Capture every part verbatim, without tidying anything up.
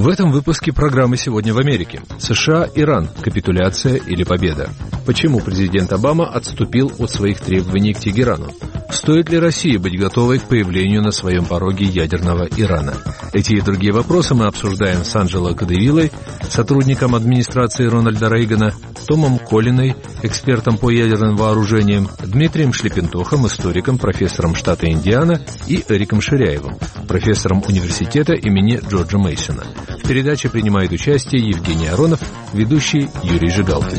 В этом выпуске программы «Сегодня в Америке». США, Иран. Капитуляция или победа? Почему президент Обама отступил от своих требований к Тегерану? Стоит ли России быть готовой к появлению на своем пороге ядерного Ирана? Эти и другие вопросы мы обсуждаем с Анджело Кадевиллой, сотрудником администрации Рональда Рейгана, Томом Коллиной, экспертом по ядерным вооружениям, Дмитрием Шлепентохом, историком, профессором штата Индиана, и Эриком Ширяевым, профессором университета имени Джорджа Мейсона. В передаче принимает участие Евгений Аронов, ведущий Юрий Жигалкин.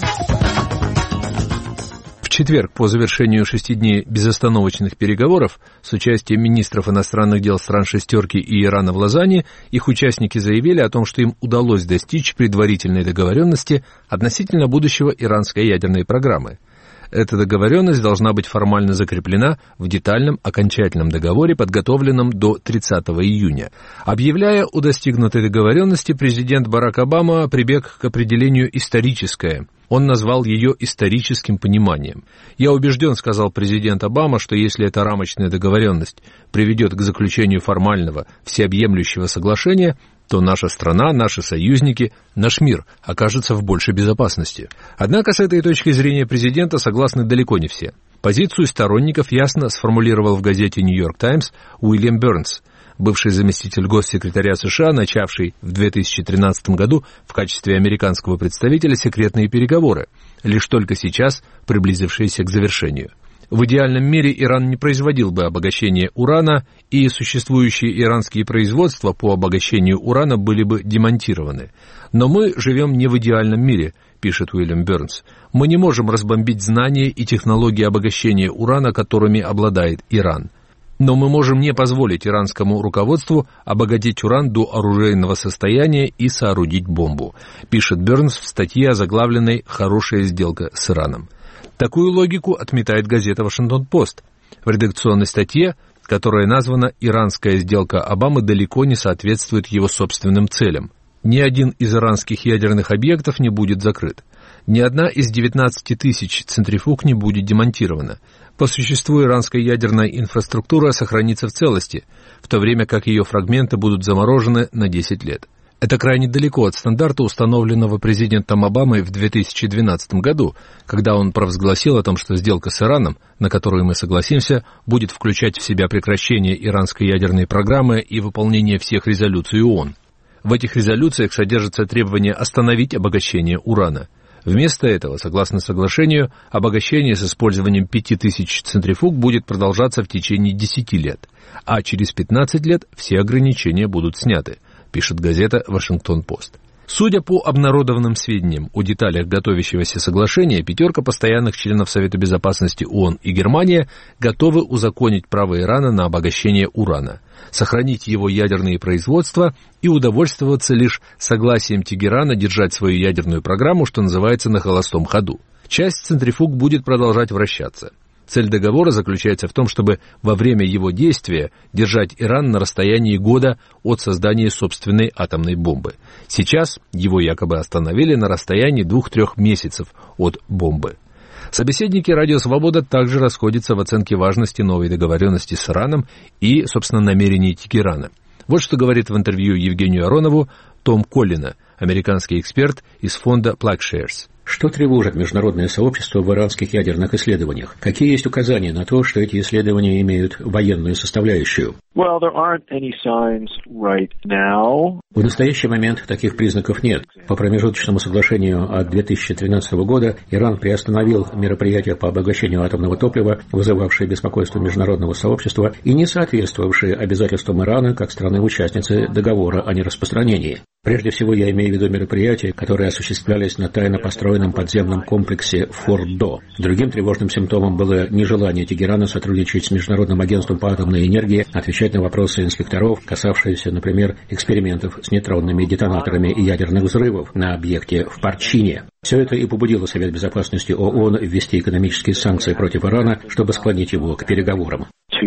В четверг, по завершению шести дней безостановочных переговоров с участием министров иностранных дел стран «шестерки» и Ирана в Лозанне, их участники заявили о том, что им удалось достичь предварительной договоренности относительно будущего иранской ядерной программы. Эта договоренность должна быть формально закреплена в детальном окончательном договоре, подготовленном до тридцатого июня. Объявляя о достигнутой договоренности, президент Барак Обама прибег к определению «историческое». Он назвал ее историческим пониманием. «Я убежден, — сказал президент Обама, — что если эта рамочная договоренность приведет к заключению формального, всеобъемлющего соглашения, то наша страна, наши союзники, наш мир окажется в большей безопасности». Однако с этой точки зрения президента согласны далеко не все. Позицию сторонников ясно сформулировал в газете «Нью-Йорк Таймс» Уильям Бернс, бывший заместитель госсекретаря США, начавший в две тысячи тринадцатом году в качестве американского представителя секретные переговоры, лишь только сейчас приблизившиеся к завершению. В идеальном мире Иран не производил бы обогащение урана, и существующие иранские производства по обогащению урана были бы демонтированы. Но мы живем не в идеальном мире, пишет Уильям Бернс. Мы не можем разбомбить знания и технологии обогащения урана, которыми обладает Иран. Но мы можем не позволить иранскому руководству обогатить уран до оружейного состояния и соорудить бомбу, пишет Бернс в статье, озаглавленной «Хорошая сделка с Ираном». Такую логику отметает газета «Вашингтон-Пост». В редакционной статье, которая названа «Иранская сделка Обамы далеко не соответствует его собственным целям». Ни один из иранских ядерных объектов не будет закрыт. Ни одна из девятнадцати тысяч центрифуг не будет демонтирована. По существу иранская ядерная инфраструктура сохранится в целости, в то время как ее фрагменты будут заморожены на десять лет. Это крайне далеко от стандарта, установленного президентом Обамой в две тысячи двенадцатом году, когда он провозгласил о том, что сделка с Ираном, на которую мы согласимся, будет включать в себя прекращение иранской ядерной программы и выполнение всех резолюций ООН. В этих резолюциях содержится требование остановить обогащение урана. Вместо этого, согласно соглашению, обогащение с использованием пяти тысяч центрифуг будет продолжаться в течение десяти лет, а через пятнадцать лет все ограничения будут сняты, пишет газета «Вашингтон-Пост». Судя по обнародованным сведениям о деталях готовящегося соглашения, пятерка постоянных членов Совета Безопасности ООН и Германия готовы узаконить право Ирана на обогащение урана, сохранить его ядерные производства и удовольствоваться лишь согласием Тегерана держать свою ядерную программу, что называется, на холостом ходу. Часть центрифуг будет продолжать вращаться. Цель договора заключается в том, чтобы во время его действия держать Иран на расстоянии года от создания собственной атомной бомбы. Сейчас его якобы остановили на расстоянии двух-трех месяцев от бомбы. Собеседники «Радио Свобода» также расходятся в оценке важности новой договоренности с Ираном и, собственно, намерений Тегерана. Вот что говорит в интервью Евгению Аронову Том Коллина, американский эксперт из фонда PlugShares. Что тревожит международное сообщество в иранских ядерных исследованиях? Какие есть указания на то, что эти исследования имеют военную составляющую? Well, there aren't any signs right now. В настоящий момент таких признаков нет. По промежуточному соглашению от две тысячи тринадцатого года Иран приостановил мероприятия по обогащению атомного топлива, вызывавшие беспокойство международного сообщества и не соответствовавшие обязательствам Ирана как страны-участницы договора о нераспространении. Прежде всего, я имею в виду мероприятия, которые осуществлялись на тайно построенном подземном комплексе Фордо. Другим тревожным симптомом было нежелание Тегерана сотрудничать с Международным агентством по атомной энергии, отвечать на вопросы инспекторов, касавшиеся, например, экспериментов с нейтронными детонаторами и ядерных взрывов на объекте в Парчине. Все это и побудило Совет Безопасности ООН ввести экономические санкции против Ирана, чтобы склонить его к переговорам.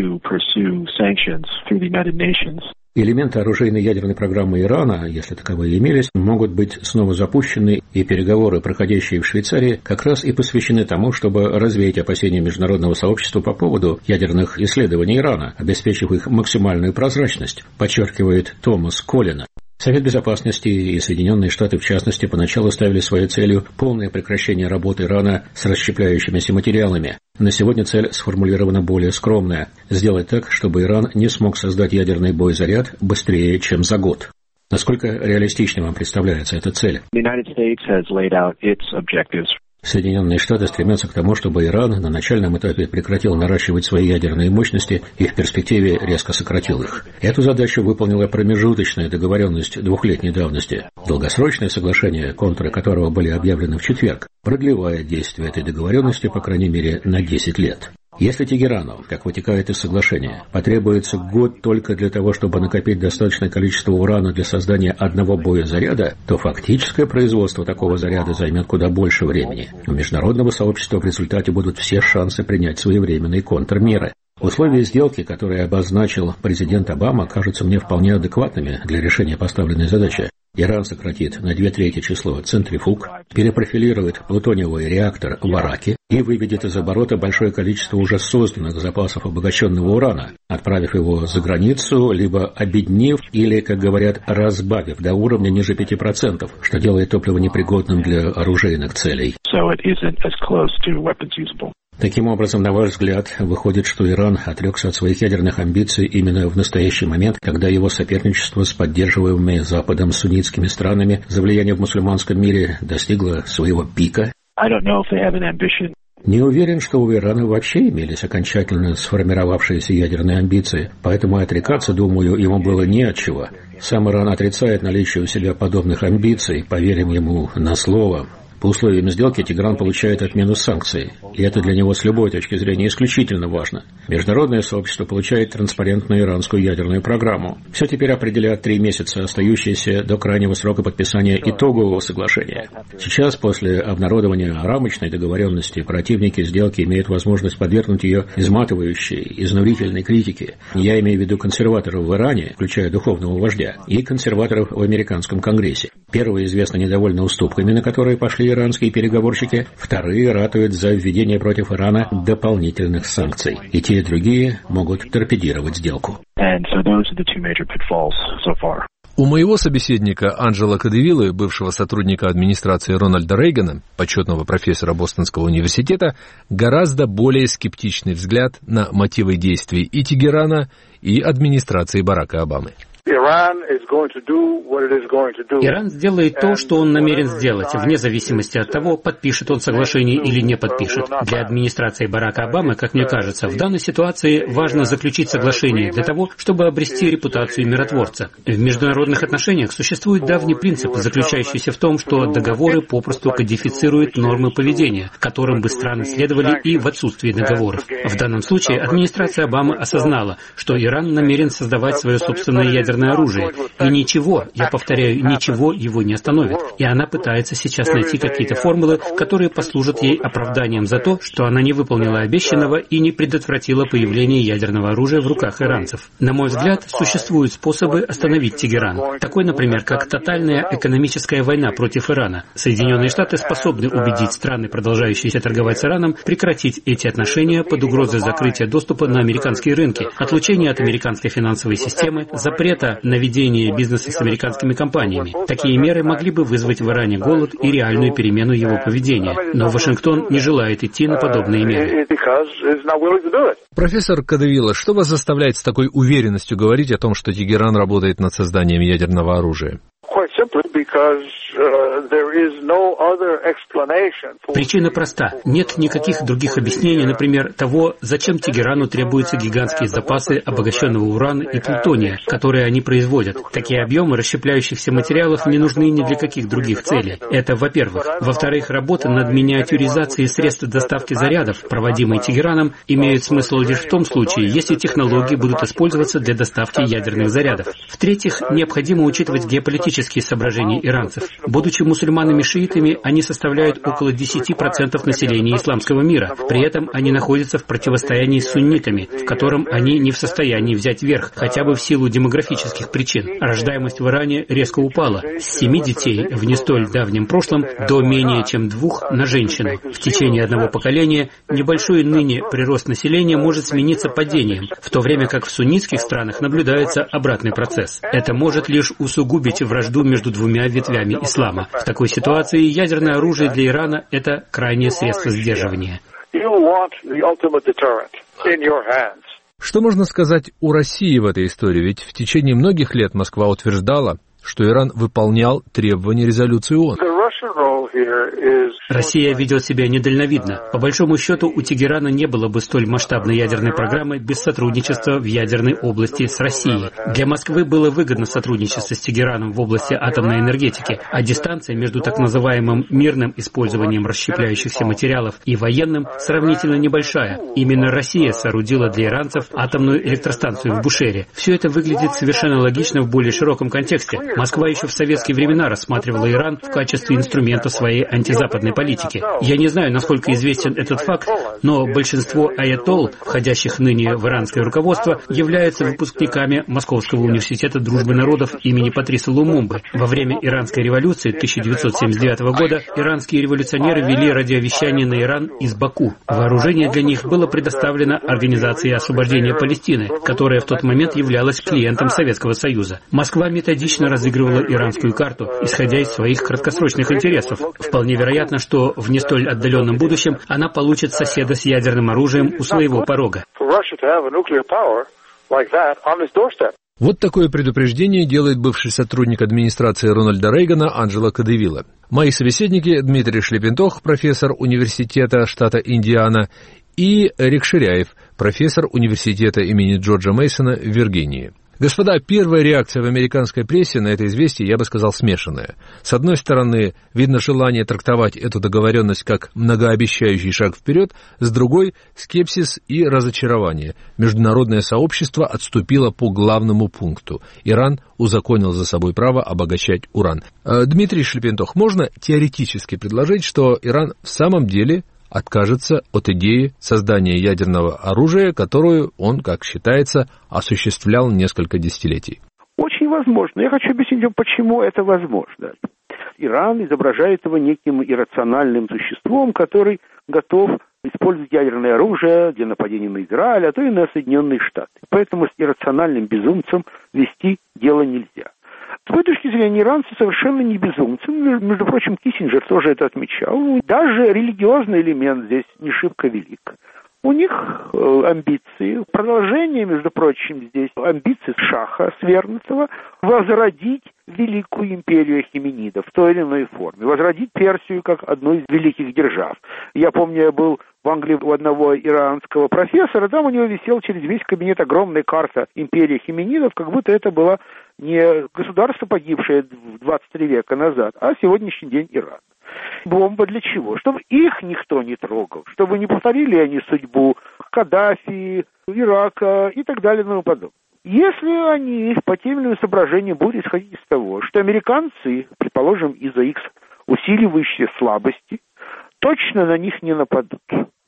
Элементы оружейной ядерной программы Ирана, если таковые имелись, могут быть снова запущены, и переговоры, проходящие в Швейцарии, как раз и посвящены тому, чтобы развеять опасения международного сообщества по поводу ядерных исследований Ирана, обеспечив их максимальную прозрачность, подчеркивает Томас Коллина. Совет Безопасности и Соединенные Штаты, в частности, поначалу ставили своей целью полное прекращение работы Ирана с расщепляющимися материалами. На сегодня цель сформулирована более скромная – сделать так, чтобы Иран не смог создать ядерный боезаряд быстрее, чем за год. Насколько реалистичной вам представляется эта цель? Соединенные Штаты стремятся к тому, чтобы Иран на начальном этапе прекратил наращивать свои ядерные мощности и в перспективе резко сократил их. Эту задачу выполнила промежуточная договоренность двухлетней давности. Долгосрочное соглашение, контуры которого были объявлены в четверг, продлевает действие этой договоренности, по крайней мере, на десять лет. Если Тегерану, как вытекает из соглашения, потребуется год только для того, чтобы накопить достаточное количество урана для создания одного боезаряда, то фактическое производство такого заряда займет куда больше времени. У международного сообщества в результате будут все шансы принять своевременные контрмеры. Условия сделки, которые обозначил президент Обама, кажутся мне вполне адекватными для решения поставленной задачи. Иран сократит на две трети число центрифуг, перепрофилирует плутониевый реактор в Араке и выведет из оборота большое количество уже созданных запасов обогащенного урана, отправив его за границу, либо обеднив или, как говорят, разбавив до уровня ниже пяти процентов, что делает топливо непригодным для оружейных целей. Таким образом, на ваш взгляд, выходит, что Иран отрекся от своих ядерных амбиций именно в настоящий момент, когда его соперничество с поддерживаемыми Западом суннитскими странами за влияние в мусульманском мире достигло своего пика? Не уверен, что у Ирана вообще имелись окончательно сформировавшиеся ядерные амбиции, поэтому отрекаться, думаю, ему было не от чего. Сам Иран отрицает наличие у себя подобных амбиций, поверим ему на слово. По условиям сделки Тегеран получает отмену санкций, и это для него с любой точки зрения исключительно важно. Международное сообщество получает транспарентную иранскую ядерную программу. Все теперь определят три месяца, остающиеся до крайнего срока подписания итогового соглашения. Сейчас, после обнародования рамочной договоренности, противники сделки имеют возможность подвергнуть ее изматывающей, изнурительной критике. Я имею в виду консерваторов в Иране, включая духовного вождя, и консерваторов в американском Конгрессе. Первые известно недовольны уступками, на которые пошли иранские переговорщики, вторые ратуют за введение против Ирана дополнительных санкций. И те, и другие могут торпедировать сделку. У моего собеседника Анджело Кадевиллы, бывшего сотрудника администрации Рональда Рейгана, почетного профессора Бостонского университета, гораздо более скептичный взгляд на мотивы действий и Тегерана, и администрации Барака Обамы. Иран сделает то, что он намерен сделать, вне зависимости от того, подпишет он соглашение или не подпишет. Для администрации Барака Обамы, как мне кажется, в данной ситуации важно заключить соглашение для того, чтобы обрести репутацию миротворца. В международных отношениях существует давний принцип, заключающийся в том, что договоры попросту кодифицируют нормы поведения, которым бы страны следовали и в отсутствии договоров. В данном случае администрация Обамы осознала, что Иран намерен создавать свое собственное ядерное оружие, и ничего, я повторяю, ничего его не остановит. И она пытается сейчас найти какие-то формулы, которые послужат ей оправданием за то, что она не выполнила обещанного и не предотвратила появление ядерного оружия в руках иранцев. На мой взгляд, существуют способы остановить Тегеран. Такой, например, как тотальная экономическая война против Ирана. Соединенные Штаты способны убедить страны, продолжающиеся торговать с Ираном, прекратить эти отношения под угрозой закрытия доступа на американские рынки, отлучения от американской финансовой системы, запрета на ведение бизнеса с американскими компаниями. Такие меры могли бы вызвать в Иране голод и реальную перемену его поведения. Но Вашингтон не желает идти на подобные меры. Профессор Кадевилла, что вас заставляет с такой уверенностью говорить о том, что Тегеран работает над созданием ядерного оружия? Причина проста. Нет никаких других объяснений, например, того, зачем Тегерану требуются гигантские запасы обогащенного урана и плутония, которые они производят. Такие объемы расщепляющихся материалов не нужны ни для каких других целей. Это, во-первых. Во-вторых, работы над миниатюризацией средств доставки зарядов, проводимые Тегераном, имеют смысл лишь в том случае, если технологии будут использоваться для доставки ядерных зарядов. В-третьих, необходимо учитывать геополитические соображения иранцев. Будучи мусульманами-шиитами, они составляют около десять процентов населения исламского мира. При этом они находятся в противостоянии с суннитами, в котором они не в состоянии взять верх, хотя бы в силу демографических причин. Рождаемость в Иране резко упала с семи детей в не столь давнем прошлом до менее чем двух на женщину. В течение одного поколения небольшой ныне прирост населения может смениться падением, в то время как в суннитских странах наблюдается обратный процесс. Это может лишь усугубить вражду между двумя ветвями ислама. В такой ситуации ядерное оружие для Ирана – это крайнее средство сдерживания. Что можно сказать о России в этой истории? Ведь в течение многих лет Москва утверждала, что Иран выполнял требования резолюции ООН. Россия ведет себя недальновидно. По большому счету, у Тегерана не было бы столь масштабной ядерной программы без сотрудничества в ядерной области с Россией. Для Москвы было выгодно сотрудничество с Тегераном в области атомной энергетики, а дистанция между так называемым мирным использованием расщепляющихся материалов и военным сравнительно небольшая. Именно Россия соорудила для иранцев атомную электростанцию в Бушере. Все это выглядит совершенно логично в более широком контексте. Москва еще в советские времена рассматривала Иран в качестве инструмента своей антизападной политики. Я не знаю, насколько известен этот факт, но большинство аятолл, входящих ныне в иранское руководство, являются выпускниками Московского университета дружбы народов имени Патриса Лумумбы. Во время Иранской революции тысяча девятьсот семьдесят девятого года иранские революционеры вели радиовещание на Иран из Баку. Вооружение для них было предоставлено Организацией освобождения Палестины, которая в тот момент являлась клиентом Советского Союза. Москва методично разыгрывала иранскую карту, исходя из своих краткосрочных интересов. Вполне вероятно, что в не столь отдаленном будущем она получит соседа с ядерным оружием у своего порога. Вот такое предупреждение делает бывший сотрудник администрации Рональда Рейгана Анджело Кадевилла. Мои собеседники Дмитрий Шлепентох, профессор университета штата Индиана, и Эрик Ширяев, профессор университета имени Джорджа Мейсона в Виргинии. Господа, первая реакция в американской прессе на это известие, я бы сказал, смешанная. С одной стороны, видно желание трактовать эту договоренность как многообещающий шаг вперед, с другой – скепсис и разочарование. Международное сообщество отступило по главному пункту. Иран узаконил за собой право обогащать уран. Дмитрий Шлепентох, можно теоретически предложить, что Иран в самом деле откажется от идеи создания ядерного оружия, которую он, как считается, осуществлял несколько десятилетий? Очень возможно. Я хочу объяснить вам, почему это возможно. Иран изображает его неким иррациональным существом, который готов использовать ядерное оружие для нападения на Израиль, а то и на Соединенные Штаты. Поэтому с иррациональным безумцем вести дело нельзя. С той точки зрения, иранцы совершенно не безумцы. Между прочим, Киссинджер тоже это отмечал. Даже религиозный элемент здесь не шибко велик. У них э, амбиции. Продолжение, между прочим, здесь амбиции шаха свергнутого возродить великую империю ахименидов в той или иной форме. Возродить Персию как одну из великих держав. Я помню, я был в Англии у одного иранского профессора, там у него висела через весь кабинет огромная карта империи ахименидов, как будто это было не государство, погибшее двадцать три века назад, а сегодняшний день Иран. Бомба для чего? Чтобы их никто не трогал, чтобы не повторили они судьбу Каддафи, Ирака и так далее и тому подобное. Если они по тем или иным соображениям будут исходить из того, что американцы, предположим, из-за их усиливающей слабости, точно на них не нападут,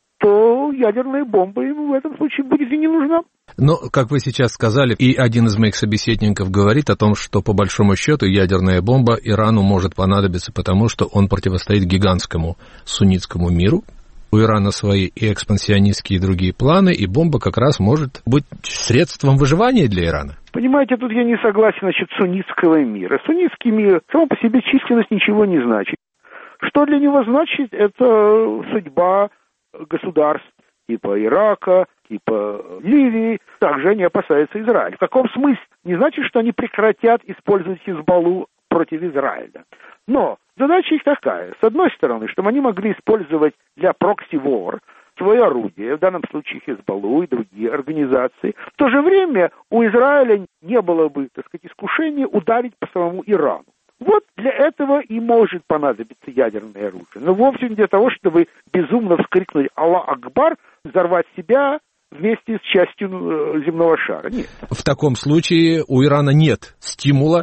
то ядерная бомба им в этом случае будет и не нужна. Но, как вы сейчас сказали, и один из моих собеседников говорит о том, что по большому счету ядерная бомба Ирану может понадобиться, потому что он противостоит гигантскому суннитскому миру. У Ирана свои и экспансионистские, и другие планы, и бомба как раз может быть средством выживания для Ирана. Понимаете, тут я не согласен насчет суннитского мира. Суннитский мир сам по себе численность ничего не значит. Что для него значит, это судьба государств типа Ирака, типа Ливии. Также они опасаются Израиля. В каком смысле? Не значит, что они прекратят использовать Хизбаллу против Израиля. Но задача их такая. С одной стороны, чтобы они могли использовать для прокси-вор свое орудие, в данном случае Хизбаллу и другие организации. В то же время у Израиля не было бы, так сказать, искушения ударить по самому Ирану. Вот для этого и может понадобиться ядерное оружие. Но вовсе не для того, чтобы безумно вскрикнуть «Аллах Акбар», взорвать себя вместе с частью земного шара. Нет. В таком случае у Ирана нет стимула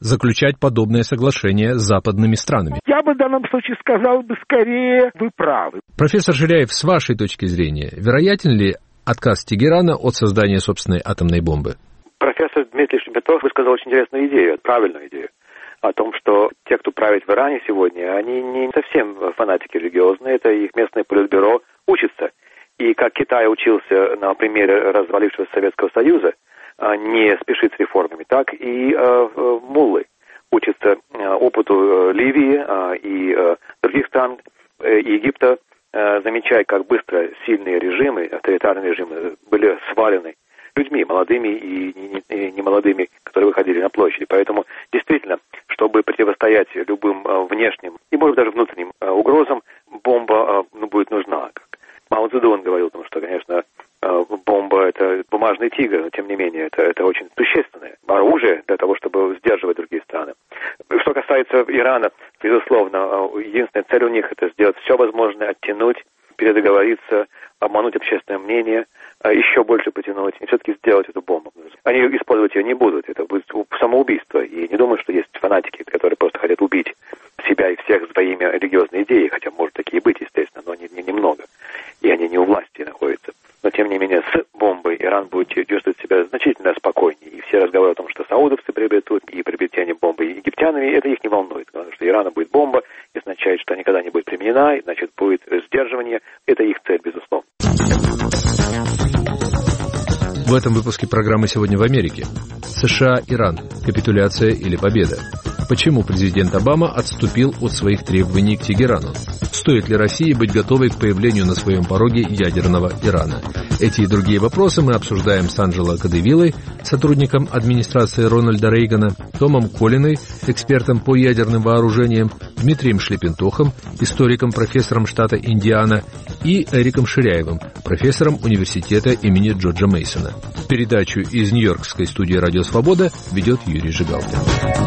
заключать подобное соглашение с западными странами? Я бы в данном случае сказал бы скорее, вы правы. Профессор Жиляев, с вашей точки зрения, вероятен ли отказ Тегерана от создания собственной атомной бомбы? Профессор Дмитрий Шлепетов высказал очень интересную идею, правильную идею, о том, что те, кто правит в Иране сегодня, они не совсем фанатики религиозные, это их местное политбюро учится. И как Китай учился на примере развалившегося Советского Союза, не спешит с реформами, так и э, муллы учатся э, опыту Ливии э, и э, других стран, э, Египта, э, замечая, как быстро сильные режимы, авторитарные режимы были свалены людьми, молодыми и немолодыми, которые выходили на площади. Поэтому, действительно, чтобы противостоять любым э, внешним и, может, даже внутренним э, угрозам, бомба э, ну, будет нужна. Мао Цзэдун говорил, потому что, конечно, бомба — это бумажный тигр, но, тем не менее, это, это очень существенное оружие для того, чтобы сдерживать другие страны. Что касается Ирана, безусловно, единственная цель у них — это сделать все возможное, оттянуть, передоговориться, обмануть общественное мнение, еще больше потянуть и все-таки сделать эту бомбу. Они использовать ее не будут, это будет самоубийство. И не думаю, что есть фанатики, которые просто хотят убить себя и всех своими религиозными идеями, хотя, может, такие быть, естественно, но не, не, немного. И они не у власти находятся. Но, тем не менее, с бомбой Иран будет чувствовать себя значительно спокойнее. И все разговоры о том, что саудовцы приобретут и приобретение бомбы египтянами, это их не волнует. Потому что Ирана будет бомба, и означает, что никогда не будет применена, и, значит, будет сдерживание. Это их цель, безусловно. В этом выпуске программы «Сегодня в Америке». США-Иран. Капитуляция или победа? Почему президент Обама отступил от своих требований к Тегерану? Стоит ли России быть готовой к появлению на своем пороге ядерного Ирана? Эти и другие вопросы мы обсуждаем с Анджело Кадевиллой, сотрудником администрации Рональда Рейгана, Томом Коллиной, экспертом по ядерным вооружениям, Дмитрием Шлепентохом, историком, профессором штата Индиана, и Эриком Ширяевым, профессором университета имени Джорджа Мейсона. Передачу из Нью-Йоркской студии «Радио Свобода» ведет Юрий Жигалкин.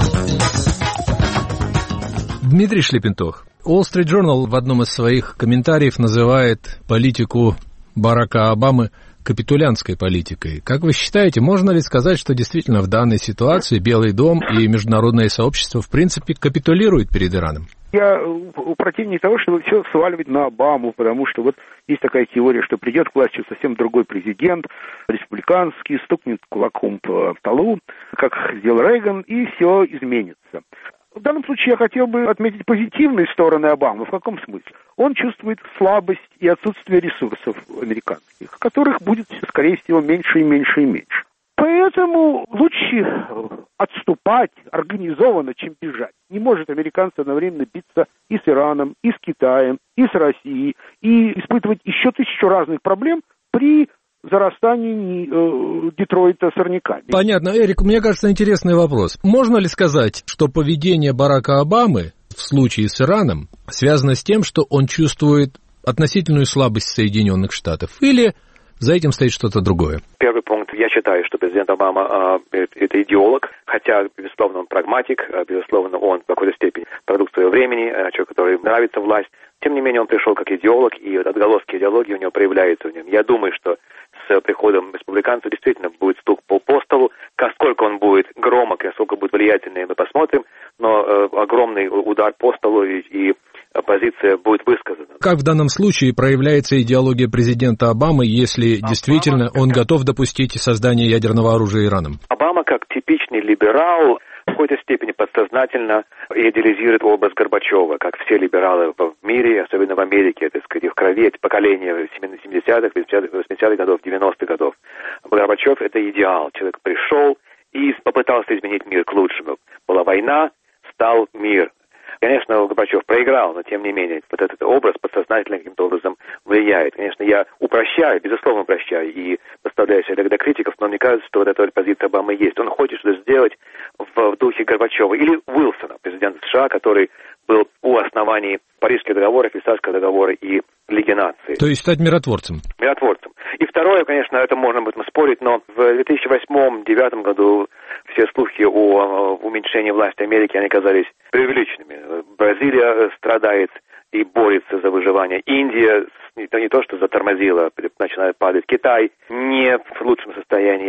Дмитрий Шлепентох. Wall Street Journal в одном из своих комментариев называет политику Барака Обамы капитулянтской политикой. Как вы считаете, можно ли сказать, что действительно в данной ситуации Белый дом и международное сообщество в принципе капитулируют перед Ираном? Я противник того, чтобы все сваливать на Обаму, потому что вот есть такая теория, что придет к власти совсем другой президент, республиканский, стукнет кулаком по столу, как сделал Рейган, и все изменится. В данном случае я хотел бы отметить позитивные стороны Обамы. В каком смысле? Он чувствует слабость и отсутствие ресурсов американских, которых будет, скорее всего, меньше и меньше и меньше. Поэтому лучше отступать организованно, чем бежать. Не может американцы одновременно биться и с Ираном, и с Китаем, и с Россией, и испытывать еще тысячу разных проблем при зарастании э, Детройта сорняками. Понятно. Эрик, мне кажется, интересный вопрос. Можно ли сказать, что поведение Барака Обамы в случае с Ираном связано с тем, что он чувствует относительную слабость Соединенных Штатов? Или за этим стоит что-то другое? Первый пункт. Я считаю, что президент Обама э, это идеолог, хотя, безусловно, он прагматик, безусловно, он в какой-то степени продукт своего времени, э, человек, который нравится власть. Тем не менее, он пришел как идеолог, и отголоски идеологии у него проявляются в нем. Я думаю, что с приходом республиканцев действительно будет стук по, по столу. Насколько он будет громок, насколько будет влиятельный, мы посмотрим. Но э, огромный удар по столу и, и позиция будет высказана. Как в данном случае проявляется идеология президента Обамы, если Обама, действительно он готов допустить создание ядерного оружия Ираном? Обама, как типичный либерал, в какой-то степени подсознательно идеализирует образ Горбачева, как все либералы в мире, особенно в Америке, это, так сказать, в крови, это поколение семидесятых, восьмидесятых годов, девяностых годов. Горбачев — это идеал. Человек пришел и попытался изменить мир к лучшему. Была война, стал мир. Конечно, Горбачев проиграл, но тем не менее, вот этот образ подсознательно каким-то образом влияет. Конечно, я упрощаю, безусловно упрощаю, и поставляю себя для критиков, но мне кажется, что вот эта позиция Обамы есть. Он хочет что-то сделать в, в духе Горбачева или Уилсона, президента США, который был у оснований Парижского договора, Версальского договора и Лиги наций. То есть стать миротворцем. Миротворцем. И второе, конечно, это можно об этом спорить, но в две тысячи восьмом — две тысячи девятом году все слухи о уменьшении власти Америки, они казались преувеличенными. Бразилия страдает и борется за выживание. Индия не то, что затормозила, начинает падать. Китай не в лучшем состоянии.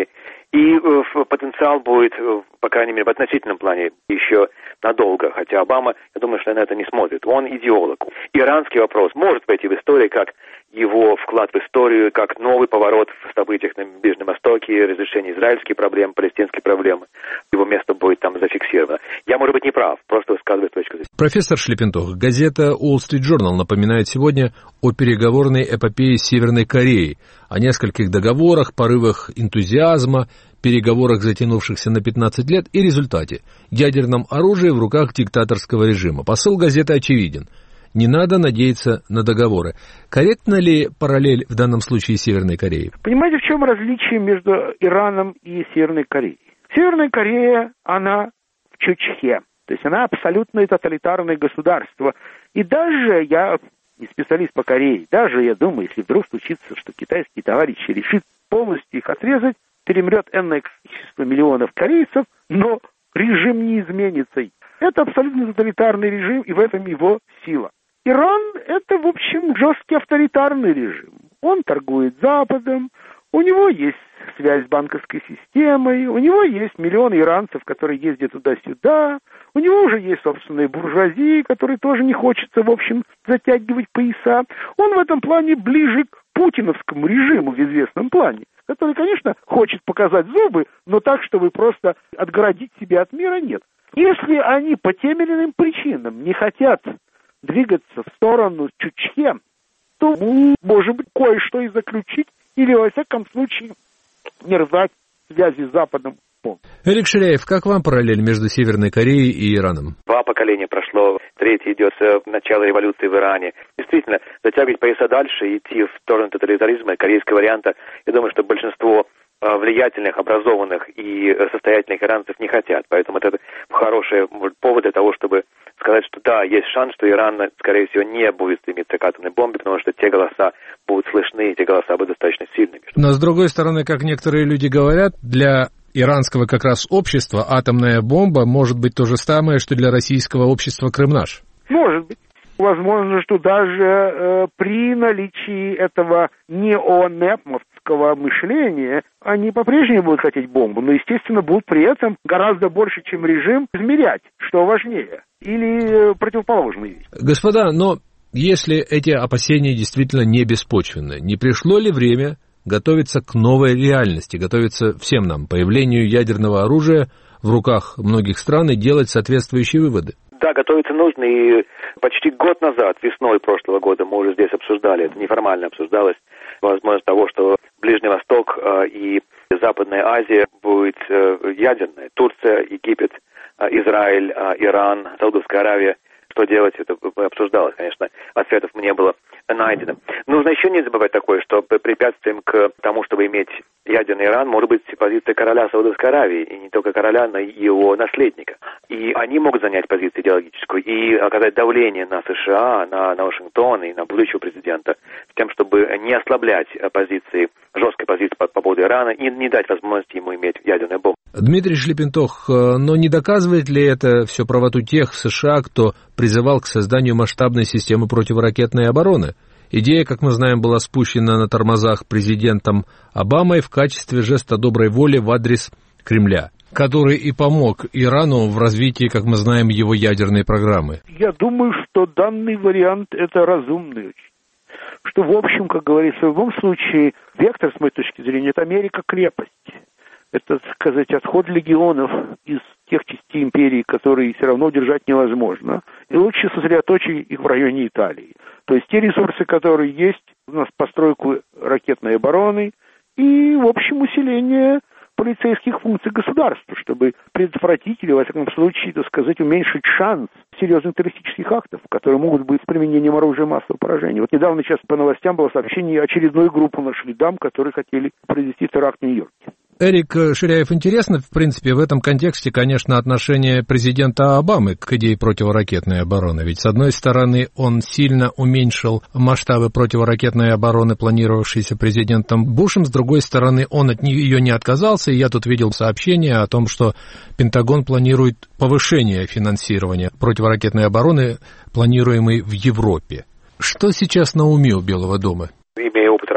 И э, потенциал будет, э, по крайней мере, в относительном плане еще надолго. Хотя Обама, я думаю, что на это не смотрит. Он идеолог. Иранский вопрос может войти в историю как его вклад в историю, как новый поворот в событиях на Ближнем Востоке, разрешение израильских проблем, палестинских проблем. Его место будет там зафиксировано. Я, может быть, не прав, просто высказываю точку зрения. Профессор Шлепентох, газета Wall Street Journal напоминает сегодня о переговорной эпопее с Северной Кореей, о нескольких договорах, порывах энтузиазма, переговорах, затянувшихся на пятнадцать лет, и результате – ядерном оружии в руках диктаторского режима. Посыл газеты очевиден. Не надо надеяться на договоры. Корректна ли параллель в данном случае Северной Кореи? Понимаете, в чем различие между Ираном и Северной Кореей? Северная Корея, она в Чучхе. То есть она абсолютно тоталитарное государство. И даже, я не специалист по Корее, даже, я думаю, если вдруг случится, что китайские товарищи решат полностью их отрезать, перемрет энное количество миллионов корейцев, но режим не изменится. Это абсолютно тоталитарный режим, и в этом его сила. Иран – это, в общем, жесткий авторитарный режим. Он торгует Западом, у него есть связь с банковской системой, у него есть миллионы иранцев, которые ездят туда-сюда, у него уже есть собственная буржуазия, которой тоже не хочется, в общем, затягивать пояса. Он в этом плане ближе к путиновскому режиму в известном плане, который, конечно, хочет показать зубы, но так, чтобы просто отгородить себя от мира, нет. Если они по тем или иным причинам не хотят двигаться в сторону Чучхе, то мы можем кое-что и заключить, или, во всяком случае, не рвать связи с Западом. Эрик Ширяев, как вам параллель между Северной Кореей и Ираном? Два поколения прошло, третье идет с начала революции в Иране. Действительно, затягивать пояса дальше и идти в сторону тоталитаризма, корейского варианта, я думаю, что большинство влиятельных, образованных и состоятельных иранцев не хотят. Поэтому это хороший повод для того, чтобы сказать, что да, есть шанс, что Иран, скорее всего, не будет стремиться к атомной бомбе, потому что те голоса будут слышны, и те голоса будут достаточно сильными. Но, с другой стороны, как некоторые люди говорят, для иранского как раз общества атомная бомба может быть то же самое, что для российского общества Крым наш. Может быть. Возможно, что даже э, при наличии этого неонепмовского мышления они по-прежнему будут хотеть бомбу, но, естественно, будут при этом гораздо больше, чем режим, измерять, что важнее, или э, противоположные вещи. Господа, но если эти опасения действительно не беспочвенны, не пришло ли время готовиться к новой реальности, готовиться всем нам, появлению ядерного оружия в руках многих стран и делать соответствующие выводы? Да, готовиться нужно, и почти год назад, весной прошлого года, мы уже здесь обсуждали, это неформально обсуждалось, возможность того, что Ближний Восток э, и Западная Азия будет э, ядерной. Турция, Египет, э, Израиль, э, Иран, Саудовская Аравия. Что делать, это обсуждалось, конечно, ответов не было найдено. Нужно еще не забывать такое, что препятствием к тому, чтобы иметь ядерный Иран, может быть позиция короля Саудовской Аравии, и не только короля, но и его наследника. И они могут занять позицию идеологическую и оказать давление на США, на, на Вашингтон и на будущего президента, с тем, чтобы не ослаблять позиции, жесткой позиции по, по поводу Ирана и не дать возможности ему иметь ядерную бомбу. Дмитрий Шлепентох, но не доказывает ли это все правоту тех в США, кто призывал к созданию масштабной системы противоракетной обороны? Идея, как мы знаем, была спущена на тормозах президентом Обамой в качестве жеста доброй воли в адрес Кремля, который и помог Ирану в развитии, как мы знаем, его ядерной программы. Я думаю, что данный вариант – это разумный очень. Что, в общем, как говорится, в любом случае, вектор, с моей точки зрения, это Америка-крепость. Это, так сказать, отход легионов из тех частей империи, которые все равно удержать невозможно. И лучше сосредоточить их в районе Италии. То есть те ресурсы, которые есть, у нас постройку ракетной обороны и, в общем, усиление полицейских функций государства, чтобы предотвратить или, во всяком случае, так сказать, уменьшить шанс серьезных террористических актов, которые могут быть с применением оружия массового поражения. Вот недавно сейчас по новостям было сообщение, очередную группу нашли дам, которые хотели произвести теракт в Нью-Йорке. Эрик Ширяев, интересно, в принципе, в этом контексте, конечно, отношение президента Обамы к идее противоракетной обороны. Ведь, с одной стороны, он сильно уменьшил масштабы противоракетной обороны, планировавшейся президентом Бушем, с другой стороны, он от нее не отказался, и я тут видел сообщение о том, что Пентагон планирует повышение финансирования противоракетной обороны, планируемой в Европе. Что сейчас на уме у Белого дома? Имея опыт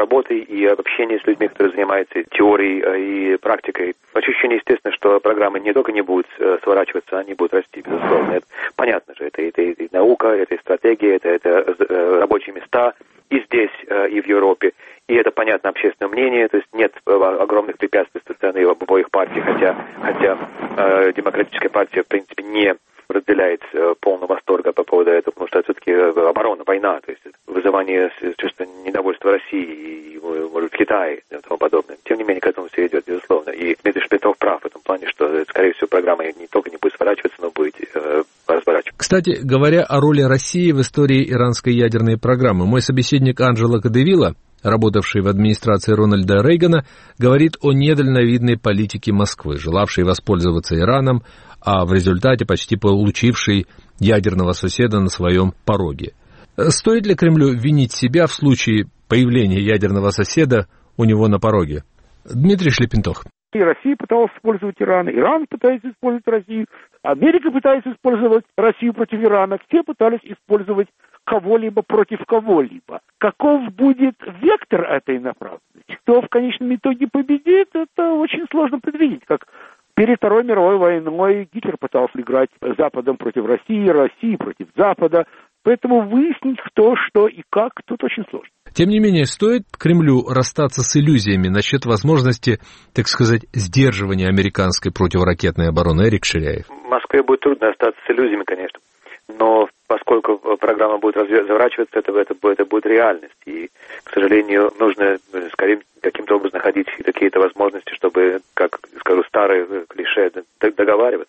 работой и общения с людьми, которые занимаются теорией и практикой. Ощущение, естественно, что программы не только не будут сворачиваться, они будут расти, безусловно. Это понятно же, это, это, это и наука, это и стратегия, это, это рабочие места и здесь, и в Европе. И это понятно общественное мнение, то есть нет огромных препятствий со стороны обоих партий, хотя, хотя э, демократическая партия, в принципе, не разделяет э, полного восторга по поводу этого, потому что это все-таки оборона, война, то есть вызывание чувства недовольства России и, может, Китая и тому подобное. Тем не менее, к этому все идет, безусловно. И Дмитрий Шпитов прав в этом плане, что, скорее всего, программа не только не будет сворачиваться, но будет э, разворачиваться. Кстати, говоря о роли России в истории иранской ядерной программы, мой собеседник Анджело Кадевило, работавший в администрации Рональда Рейгана, говорит о недальновидной политике Москвы, желавшей воспользоваться Ираном, а в результате почти получившей ядерного соседа на своем пороге. Стоит ли Кремлю винить себя в случае появления ядерного соседа у него на пороге? Дмитрий Шлепентох. И Россия пыталась использовать Иран, Иран пытается использовать Россию, Америка пытается использовать Россию против Ирана, все пытались использовать кого-либо против кого-либо. Каков будет вектор этой направленности? Кто в конечном итоге победит, это очень сложно предвидеть. Как перед Второй мировой войной Гитлер пытался играть Западом против России, России против Запада. Поэтому выяснить, кто, что и как, тут очень сложно. Тем не менее, стоит Кремлю расстаться с иллюзиями насчет возможности, так сказать, сдерживания американской противоракетной обороны? Эрик Ширяев. Москве будет трудно остаться с иллюзиями, конечно. Но поскольку программа будет разворачиваться, это, это, это будет реальность. И, к сожалению, нужно скорее каким-то образом находить какие-то возможности, чтобы, как скажу, старые клише, договариваться.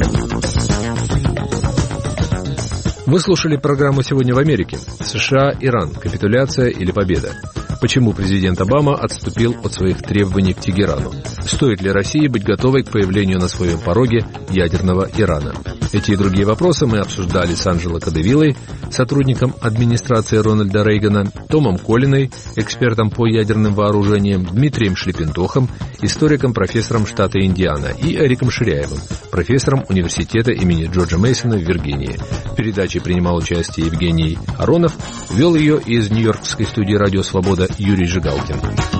Вы слушали программу «Сегодня в Америке». США, Иран. Капитуляция или победа? Почему президент Обама отступил от своих требований к Тегерану? Стоит ли России быть готовой к появлению на своем пороге ядерного Ирана? Эти и другие вопросы мы обсуждали с Анджело Кадевилой, сотрудником администрации Рональда Рейгана, Томом Коллиной, экспертом по ядерным вооружениям, Дмитрием Шлепентохом, историком, профессором штата Индиана, и Эриком Ширяевым, профессором университета имени Джорджа Мейсона в Виргинии. В передаче принимал участие Евгений Аронов, вел ее из нью-йоркской студии «Радио Свобода» Юрий Жигалкин.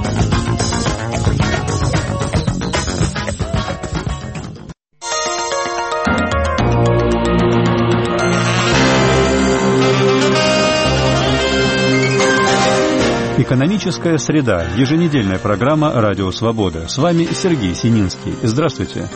Экономическая среда. Еженедельная программа «Радио Свобода». С вами Сергей Сининский. Здравствуйте.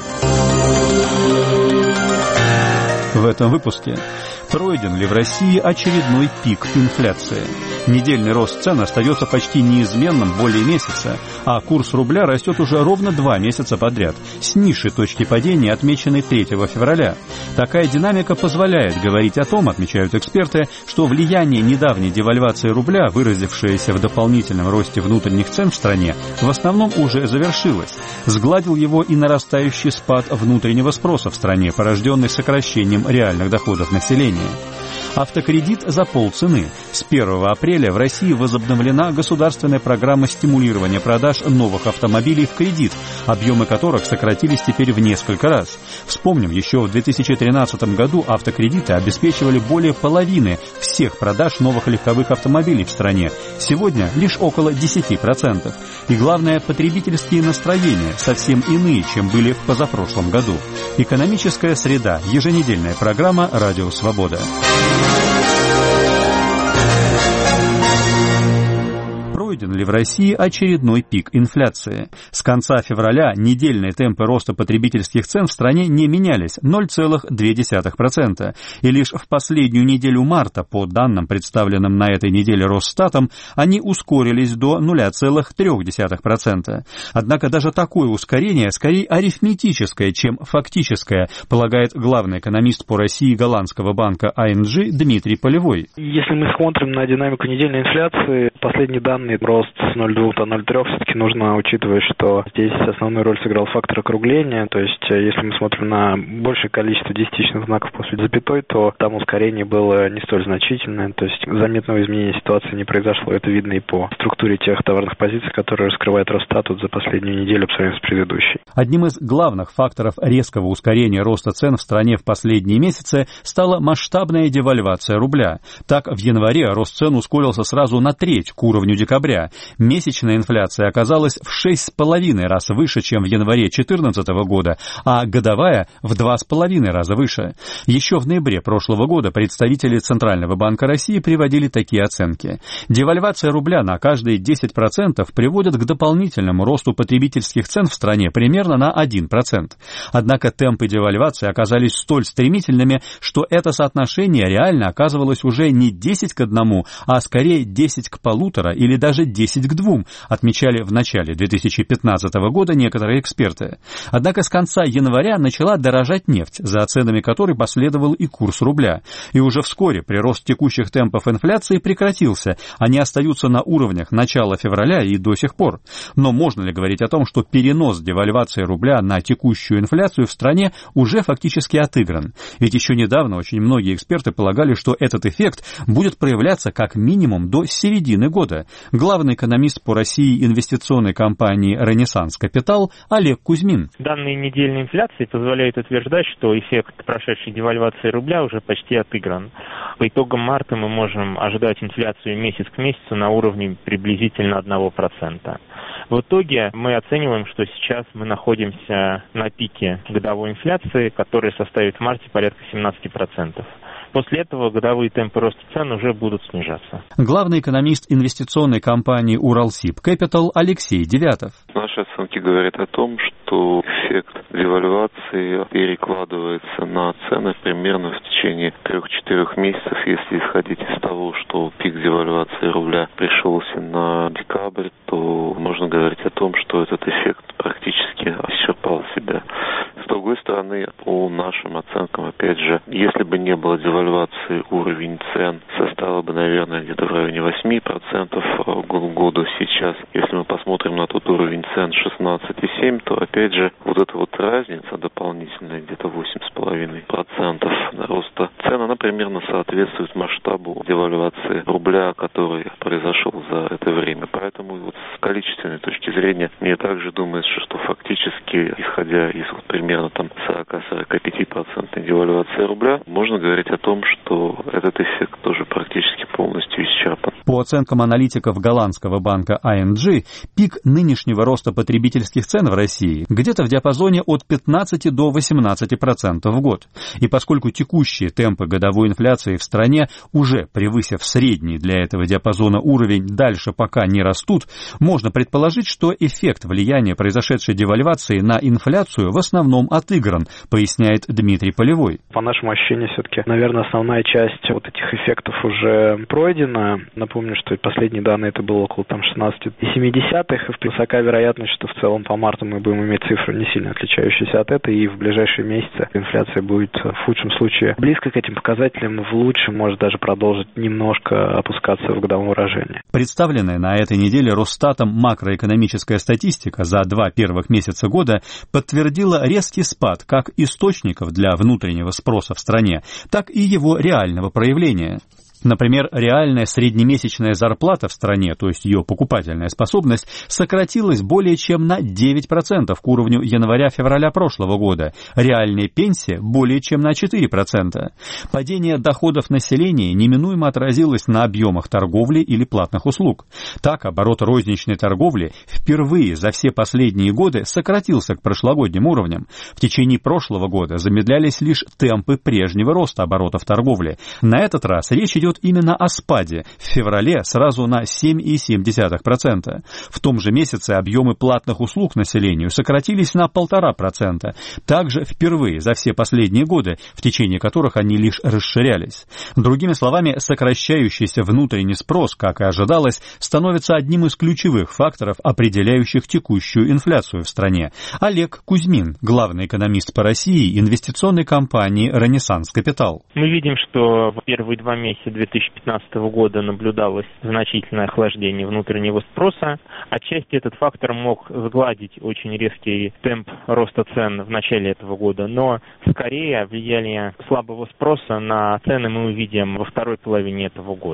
В этом выпуске. Пройден ли в России очередной пик инфляции? Недельный рост цен остается почти неизменным более месяца, а курс рубля растет уже ровно два месяца подряд, с низшей точки падения, отмеченной третьего февраля. Такая динамика позволяет говорить о том, отмечают эксперты, что влияние недавней девальвации рубля, выразившееся в дополнительном росте внутренних цен в стране, в основном уже завершилось. Сгладил его и нарастающий спад внутреннего спроса в стране, порожденный сокращением реальных доходов населения. Автокредит за полцены. С первого апреля в России возобновлена государственная программа стимулирования продаж новых автомобилей в кредит, объемы которых сократились теперь в несколько раз. Вспомним, еще в две тысячи тринадцатом году автокредиты обеспечивали более половины всех продаж новых легковых автомобилей в стране. Сегодня лишь около десять процентов. И главное, потребительские настроения совсем иные, чем были в позапрошлом году. Экономическая среда. Еженедельная программа «Радио Свобода». Пройден ли в России очередной пик инфляции? С конца февраля недельные темпы роста потребительских цен в стране не менялись – ноль целых две десятых процента. И лишь в последнюю неделю марта, по данным, представленным на этой неделе Росстатом, они ускорились до ноль целых три десятых процента. Однако даже такое ускорение скорее арифметическое, чем фактическое, полагает главный экономист по России голландского банка ай эн джи Дмитрий Полевой. Если мы смотрим на динамику недельной инфляции, последние данные рост с ноль целых двух до ноль целых трёх, все-таки нужно учитывать, что здесь основную роль сыграл фактор округления, то есть если мы смотрим на большее количество десятичных знаков после запятой, то там ускорение было не столь значительное, то есть заметного изменения ситуации не произошло, это видно и по структуре тех товарных позиций, которые раскрывает Росстат за последнюю неделю по сравнению с предыдущей. Одним из главных факторов резкого ускорения роста цен в стране в последние месяцы стала масштабная девальвация рубля. Так, в январе рост цен ускорился сразу на треть к уровню декабря. февраля месячная инфляция оказалась в шесть с половиной раз выше, чем в январе две тысячи четырнадцатого года, а годовая в два с половиной раза выше. Еще в ноябре прошлого года представители Центрального банка России приводили такие оценки. Девальвация рубля на каждые десять процентов приводит к дополнительному росту потребительских цен в стране примерно на один процент. Однако темпы девальвации оказались столь стремительными, что это соотношение реально оказывалось уже не десять к одному, а скорее десять к полутора или даже десять к двум, отмечали в начале две тысячи пятнадцатого года некоторые эксперты. Однако с конца января начала дорожать нефть, за оценами которой последовал и курс рубля. И уже вскоре прирост текущих темпов инфляции прекратился, они остаются на уровнях начала февраля и до сих пор. Но можно ли говорить о том, что перенос девальвации рубля на текущую инфляцию в стране уже фактически отыгран? Ведь еще недавно очень многие эксперты полагали, что этот эффект будет проявляться как минимум до середины года. Главный экономист по России инвестиционной компании «Ренессанс Капитал» Олег Кузьмин. Данные недельной инфляции позволяют утверждать, что эффект прошедшей девальвации рубля уже почти отыгран. По итогам марта мы можем ожидать инфляцию месяц к месяцу на уровне приблизительно одного процента. В итоге мы оцениваем, что сейчас мы находимся на пике годовой инфляции, которая составит в марте порядка семнадцать процентов. После этого годовые темпы роста цен уже будут снижаться. Главный экономист инвестиционной компании «Уралсиб Кэпитал» Алексей Девятов. Наши оценки говорят о том, что эффект девальвации перекладывается на цены примерно в течение трех-четырех месяцев, если исходить из того, что пик девальвации рубля пришелся на декабрь, то можно говорить о том, что этот эффект практически исчерпал себя. С другой стороны, по нашим оценкам, опять же, если бы не было девальвации, уровень цен составил бы, наверное, где-то в районе восемь процентов к году сейчас. Если мы посмотрим на тот уровень цен шестнадцать целых семь десятых, то, опять же, вот эта вот разница дополнительная, где-то восемь целых пять десятых процента роста цен, она примерно соответствует масштабу девальвации рубля, который произошел за это время. Поэтому вот с количественной точки зрения, мне также думается, что фактически, исходя из вот примерно там сорок-сорок пять процентов девальвации рубля, можно говорить о том, что этот эффект тоже практически полностью исчерпан. По оценкам аналитиков голландского банка ай эн джи, пик нынешнего роста потребительских цен в России где-то в диапазоне от пятнадцати до восемнадцати процентов в год. И поскольку текущие темпы годовой инфляции в стране, уже превысив средний для этого диапазона уровень, дальше пока не растут, можно предположить, что эффект влияния произошедшей девальвации на инфляцию в основном отыгран, поясняет Дмитрий Полевой. По нашему ощущению, все-таки, наверное, основная часть вот этих эффектов уже пройдена. Напомню, что последние данные это было около там шестнадцать целых семь десятых, и высока вероятность, что в целом по марту мы будем иметь цифру не сильно отличающуюся от этой, и в ближайшие месяцы инфляция будет в худшем случае близко к этим показателям, в лучшем может даже продолжить немножко опускаться в годовом выражении. Представленная на этой неделе Росстатом макроэкономическая статистика за два первых месяца года подтвердила резкий спад как источников для внутреннего спроса в стране, так и его реального проявления. Например, реальная среднемесячная зарплата в стране, то есть ее покупательная способность, сократилась более чем на девять процентов к уровню января-февраля прошлого года. Реальная пенсия более чем на четыре процента. Падение доходов населения неминуемо отразилось на объемах торговли или платных услуг. Так, оборот розничной торговли впервые за все последние годы сократился к прошлогодним уровням. В течение прошлого года замедлялись лишь темпы прежнего роста оборотов торговли. На этот раз речь идет именно о спаде в феврале сразу на семь целых семь десятых процента. В том же месяце объемы платных услуг населению сократились на полтора процента. Также впервые за все последние годы, в течение которых они лишь расширялись. Другими словами, сокращающийся внутренний спрос, как и ожидалось, становится одним из ключевых факторов, определяющих текущую инфляцию в стране. Олег Кузьмин, главный экономист по России инвестиционной компании «Ренессанс Капитал». Мы видим, что в первые два месяца две тысячи пятнадцатого года наблюдалось значительное охлаждение внутреннего спроса. Отчасти этот фактор мог сгладить очень резкий темп роста цен в начале этого года, но скорее влияние слабого спроса на цены мы увидим во второй половине этого года.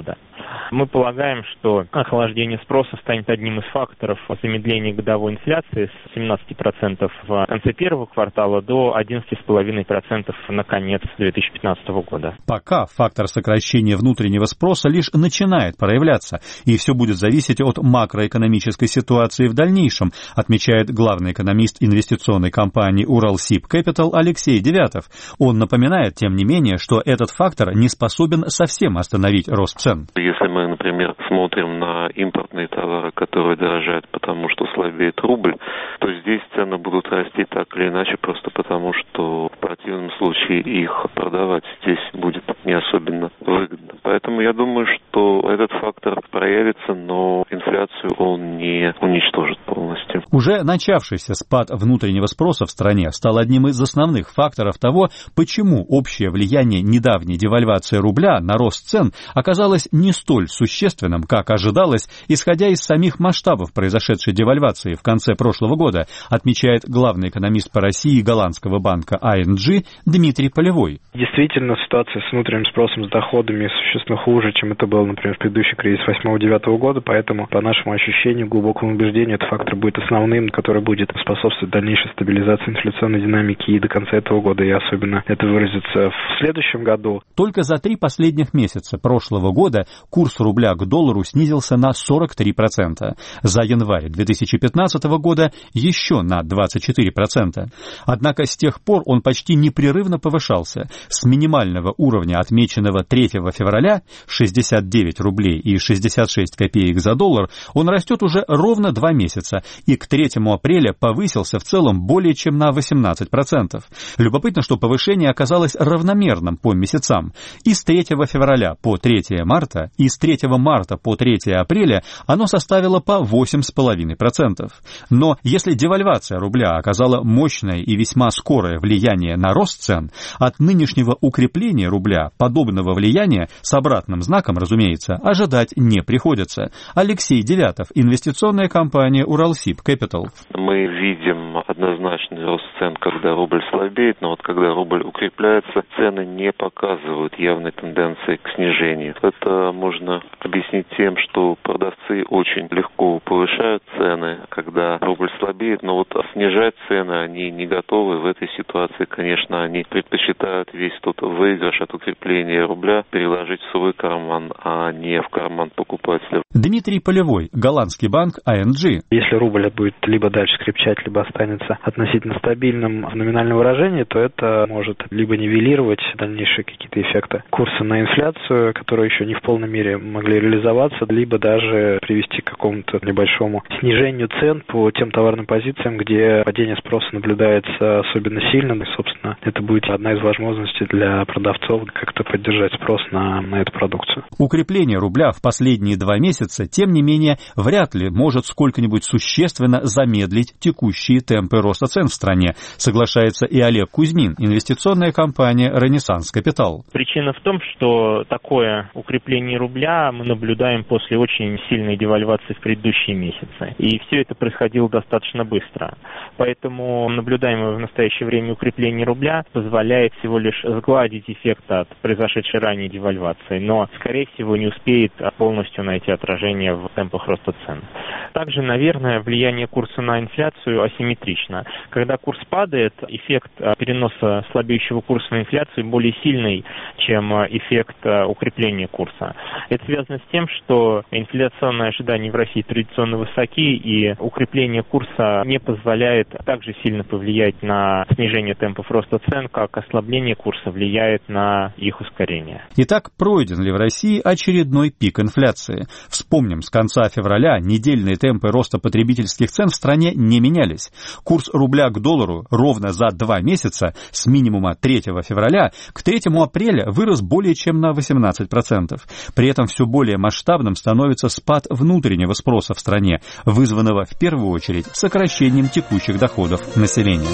Мы полагаем, что охлаждение спроса станет одним из факторов замедления годовой инфляции с семнадцати процентов в конце первого квартала до одиннадцати целых пяти десятых процента на конец две тысячи пятнадцатого года. Пока фактор сокращения внутреннего спроса лишь начинает проявляться, и все будет зависеть от макроэкономической ситуации в дальнейшем, отмечает главный экономист инвестиционной компании Уралсиб Capital Алексей Девятов. Он напоминает, тем не менее, что этот фактор не способен совсем остановить рост цен. Если мы, например, смотрим на импортные товары, которые дорожают, потому что слабеет рубль, то здесь цены будут расти так или иначе, просто потому что в противном случае их продавать здесь будет не особенно выгодно. Поэтому я думаю, что этот фактор проявится, но инфляцию он не уничтожит полностью. Уже начавшийся спад внутреннего спроса в стране стал одним из основных факторов того, почему общее влияние недавней девальвации рубля на рост цен оказалось не столь существенным, как ожидалось, исходя из самих масштабов произошедшей девальвации в конце прошлого года, отмечает главный экономист по России голландского банка ай эн джи Дмитрий Полевой. Действительно, ситуация с внутренним спросом, с доходами существенно хуже, чем это было, например, в предыдущий кризис восьмого-девятого года, поэтому, по нашему ощущению, глубокому убеждению, этот фактор будет основным, который будет способствовать дальнейшей стабилизации инфляционной динамики и до конца этого года, и особенно это выразится в следующем году. Только за три последних месяца прошлого года курс рубля к доллару снизился на сорок три процента. За январь две тысячи пятнадцатого года еще на двадцать четыре процента. Однако с тех пор он почти непрерывно повышался. С минимального уровня, отмеченного третьего февраля, шестьдесят девять рублей и шестьдесят шесть копеек за доллар, он растет уже ровно два месяца и к третьему апреля повысился в целом более чем на восемнадцать процентов. Любопытно, что повышение оказалось равномерным по месяцам. И с третьего февраля по третьего марта, и с третьего марта по третьего апреля оно составило по восемь целых пять десятых процента. Но если девальвация рубля оказала мощное и весьма скорое влияние на рост цен, от нынешнего укрепления рубля подобного влияния, с обратным знаком, разумеется, ожидать не приходится. Алексей Девятов, инвестиционная компания Уралсиб Capital. Мы видим однозначный рост цен, когда рубль слабеет, но вот когда рубль укрепляется, цены не показывают явной тенденции к снижению. Это можно объяснить тем, что продавцы очень легко повышают цены, когда рубль слабеет, но вот снижать цены они не готовы. В этой ситуации, конечно, они предпочитают весь тот выигрыш от укрепления рубля переложить в свой карман, а не в карман покупателя. Дмитрий Полевой, голландский банк ай эн джи. Если рубль будет либо дальше крепчать, либо останется относительно стабильным в номинальном выражении, то это может либо нивелировать дальнейшие какие-то эффекты курса на инфляцию, которые еще не в полной мере могли реализоваться, либо даже привести к какому-то небольшому снижению цен по тем товарным позициям, где падение спроса наблюдается особенно сильно. И, собственно, это будет одна из возможностей для продавцов как-то поддержать спрос на, на эту продукцию. Укрепление рубля в последние два месяца, тем не менее, вряд ли может сколько-нибудь существенно замедлить текущие темпы роста цен в стране, соглашается и Олег Кузьмин, инвестиционная компания «Ренессанс Капитал». Причина в том, что такое укрепление рубля мы наблюдаем после очень сильной девальвации в предыдущие месяцы. И все это происходило достаточно быстро. Поэтому наблюдаемое в настоящее время укрепление рубля позволяет всего лишь сгладить эффект от произошедшей ранее девальвации, но, скорее всего, не успеет полностью найти отражение в темпах роста цен. Также, наверное, влияние курса на инфляцию асимметрично. Когда курс падает, эффект переноса слабеющего курса на инфляцию более сильный, чем эффект укрепления курса. Это связано с тем, что инфляционные ожидания в России традиционно высоки, и укрепление курса не позволяет так же сильно повлиять на снижение темпов роста цен, как ослабление курса влияет на их ускорение. Итак, пройден ли в России очередной пик инфляции? Вспомним, с конца февраля недельные темпы роста потребительских цен в стране не менялись. Курс рубля к доллару ровно за два месяца с минимума третьего февраля к третьему апреля вырос более чем на восемнадцать процентов. При этом все более масштабным становится спад внутреннего спроса в стране, вызванного в первую очередь сокращением текущих доходов населения.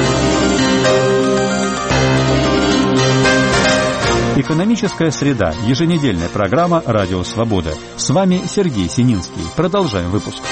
Экономическая среда. Еженедельная программа «Радио Свобода». С вами Сергей Сининский. Продолжаем выпуск.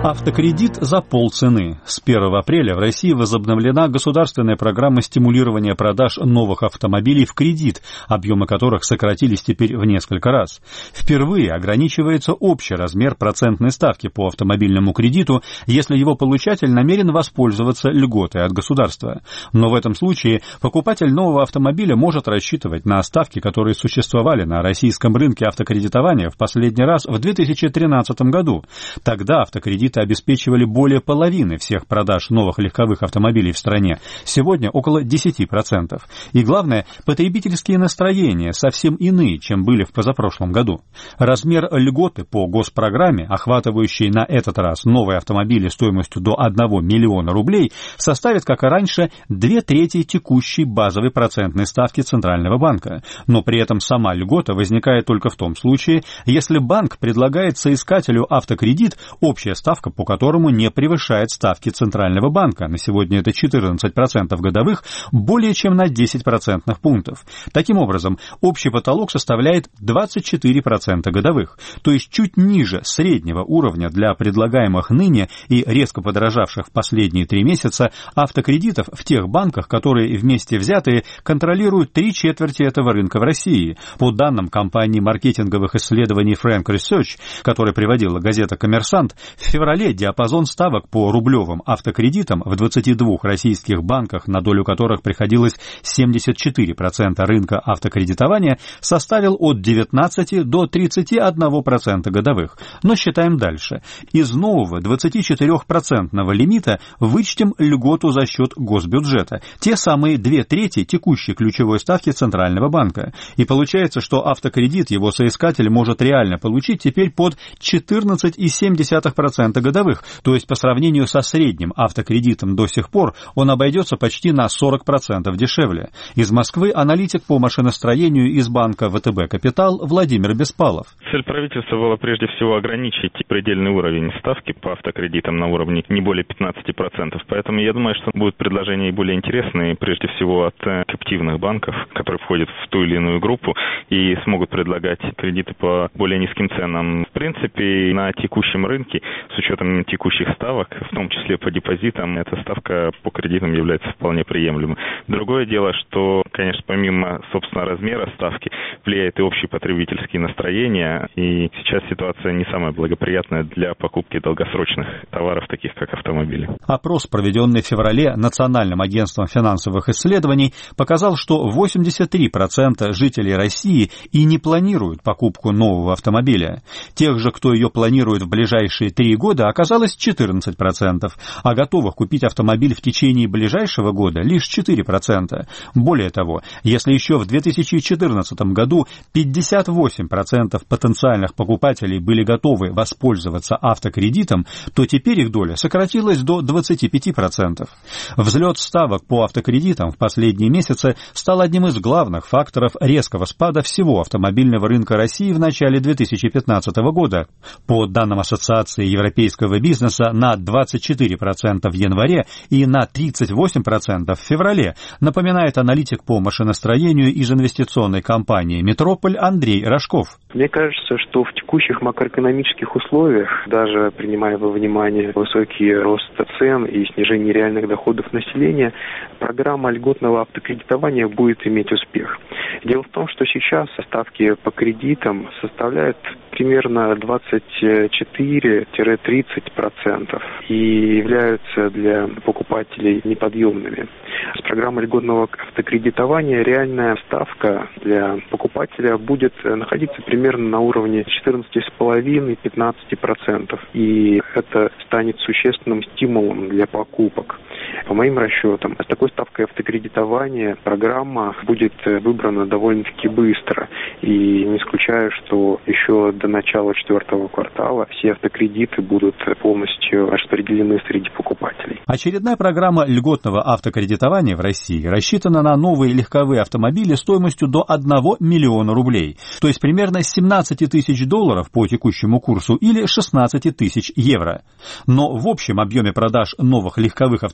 Автокредит за полцены. С первого апреля в России возобновлена государственная программа стимулирования продаж новых автомобилей в кредит, объемы которых сократились теперь в несколько раз. Впервые ограничивается общий размер процентной ставки по автомобильному кредиту, если его получатель намерен воспользоваться льготой от государства. Но в этом случае покупатель нового автомобиля может рассчитывать на ставки, которые существовали на российском рынке автокредитования в последний раз в две тысячи тринадцатом году. Тогда автокредит обеспечивали более половины всех продаж новых легковых автомобилей в стране, сегодня около десять процентов. И главное, потребительские настроения совсем иные, чем были в позапрошлом году. Размер льготы по госпрограмме, охватывающей на этот раз новые автомобили стоимостью до одного миллиона рублей, составит, как и раньше, две трети текущей базовой процентной ставки Центрального банка. Но при этом сама льгота возникает только в том случае, если банк предлагает соискателю автокредит, общая ставка по которому не превышает ставки Центрального банка, на сегодня это четырнадцать процентов годовых, более чем на десять процентных пунктов. Таким образом, общий потолок составляет двадцать четыре процента годовых, то есть чуть ниже среднего уровня для предлагаемых ныне и резко подорожавших в последние три месяца автокредитов в тех банках, которые вместе взятые контролируют три четверти этого рынка в России. По данным компании маркетинговых исследований Frank Research, которые приводила газета «Коммерсант», в феврале диапазон ставок по рублевым автокредитам в двадцати двух российских банках, на долю которых приходилось семьдесят четыре процента рынка автокредитования, составил от девятнадцати до тридцати одного процента годовых. Но считаем дальше. Из нового двадцатичетырёхпроцентного лимита вычтем льготу за счет госбюджета, те самые две трети текущей ключевой ставки Центрального банка. И получается, что автокредит его соискатель может реально получить теперь под четырнадцать целых семь десятых процента годовых, то есть по сравнению со средним автокредитом до сих пор он обойдется почти на сорок процентов дешевле. Из Москвы аналитик по машиностроению из банка ВТБ «Капитал» Владимир Беспалов. Цель правительства была прежде всего ограничить предельный уровень ставки по автокредитам на уровне не более пятнадцати процентов. Поэтому я думаю, что будут предложения и более интересные, прежде всего от кэптивных банков, которые входят в ту или иную группу и смогут предлагать кредиты по более низким ценам. В принципе, на текущем рынке, с учетом текущих ставок, в том числе по депозитам, эта ставка по кредитам является вполне приемлемой. Другое дело, что, конечно, помимо, собственно, размера ставки, влияет и общие потребительские настроения, и сейчас ситуация не самая благоприятная для покупки долгосрочных товаров, таких как автомобили. Опрос, проведенный в феврале Национальным агентством финансовых исследований, показал, что восемьдесят три процента жителей России и не планируют покупку нового автомобиля. Тех же, кто ее планирует в ближайшие три года, оказалось четырнадцать процентов, а готовых купить автомобиль в течение ближайшего года лишь четыре процента. Более того, если еще в две тысячи четырнадцатом году пятьдесят восемь процентов потенциальных покупателей были готовы воспользоваться автокредитом, то теперь их доля сократилась до двадцати пяти процентов. Взлет ставок по автокредитам в последние месяцы стал одним из главных факторов резкого спада всего автомобильного рынка России в начале две тысячи пятнадцатого года. По данным Ассоциации европейского бизнеса, на двадцать четыре процента в январе и на тридцать восемь процентов в феврале, напоминает аналитик по машиностроению из инвестиционной компании «Метрополь» Андрей Рожков. Мне кажется, что в текущих макроэкономических условиях, даже принимая во внимание высокий рост цен и снижение реальных доходов населения, программа льготного автокредитования будет иметь успех. Дело в том, что сейчас ставки по кредитам составляют примерно двадцать четыре - тридцать процентов и являются для покупателей неподъемными. С программой льготного автокредитования реальная ставка для покупателя будет находиться примерно на уровне четырнадцати целых пяти десятых - пятнадцати процентов. И это станет существенным стимулом для покупок. По моим расчетам, с такой ставкой автокредитования программа будет выбрана довольно-таки быстро. И не исключаю, что еще до начала четвертого квартала все автокредиты будут полностью распределены среди покупателей. Очередная программа льготного автокредитования в России рассчитана на новые легковые автомобили стоимостью до одного миллиона рублей, то есть примерно семнадцать тысяч долларов по текущему курсу или шестнадцать тысяч евро. Но в общем объеме продаж новых легковых автомобилей в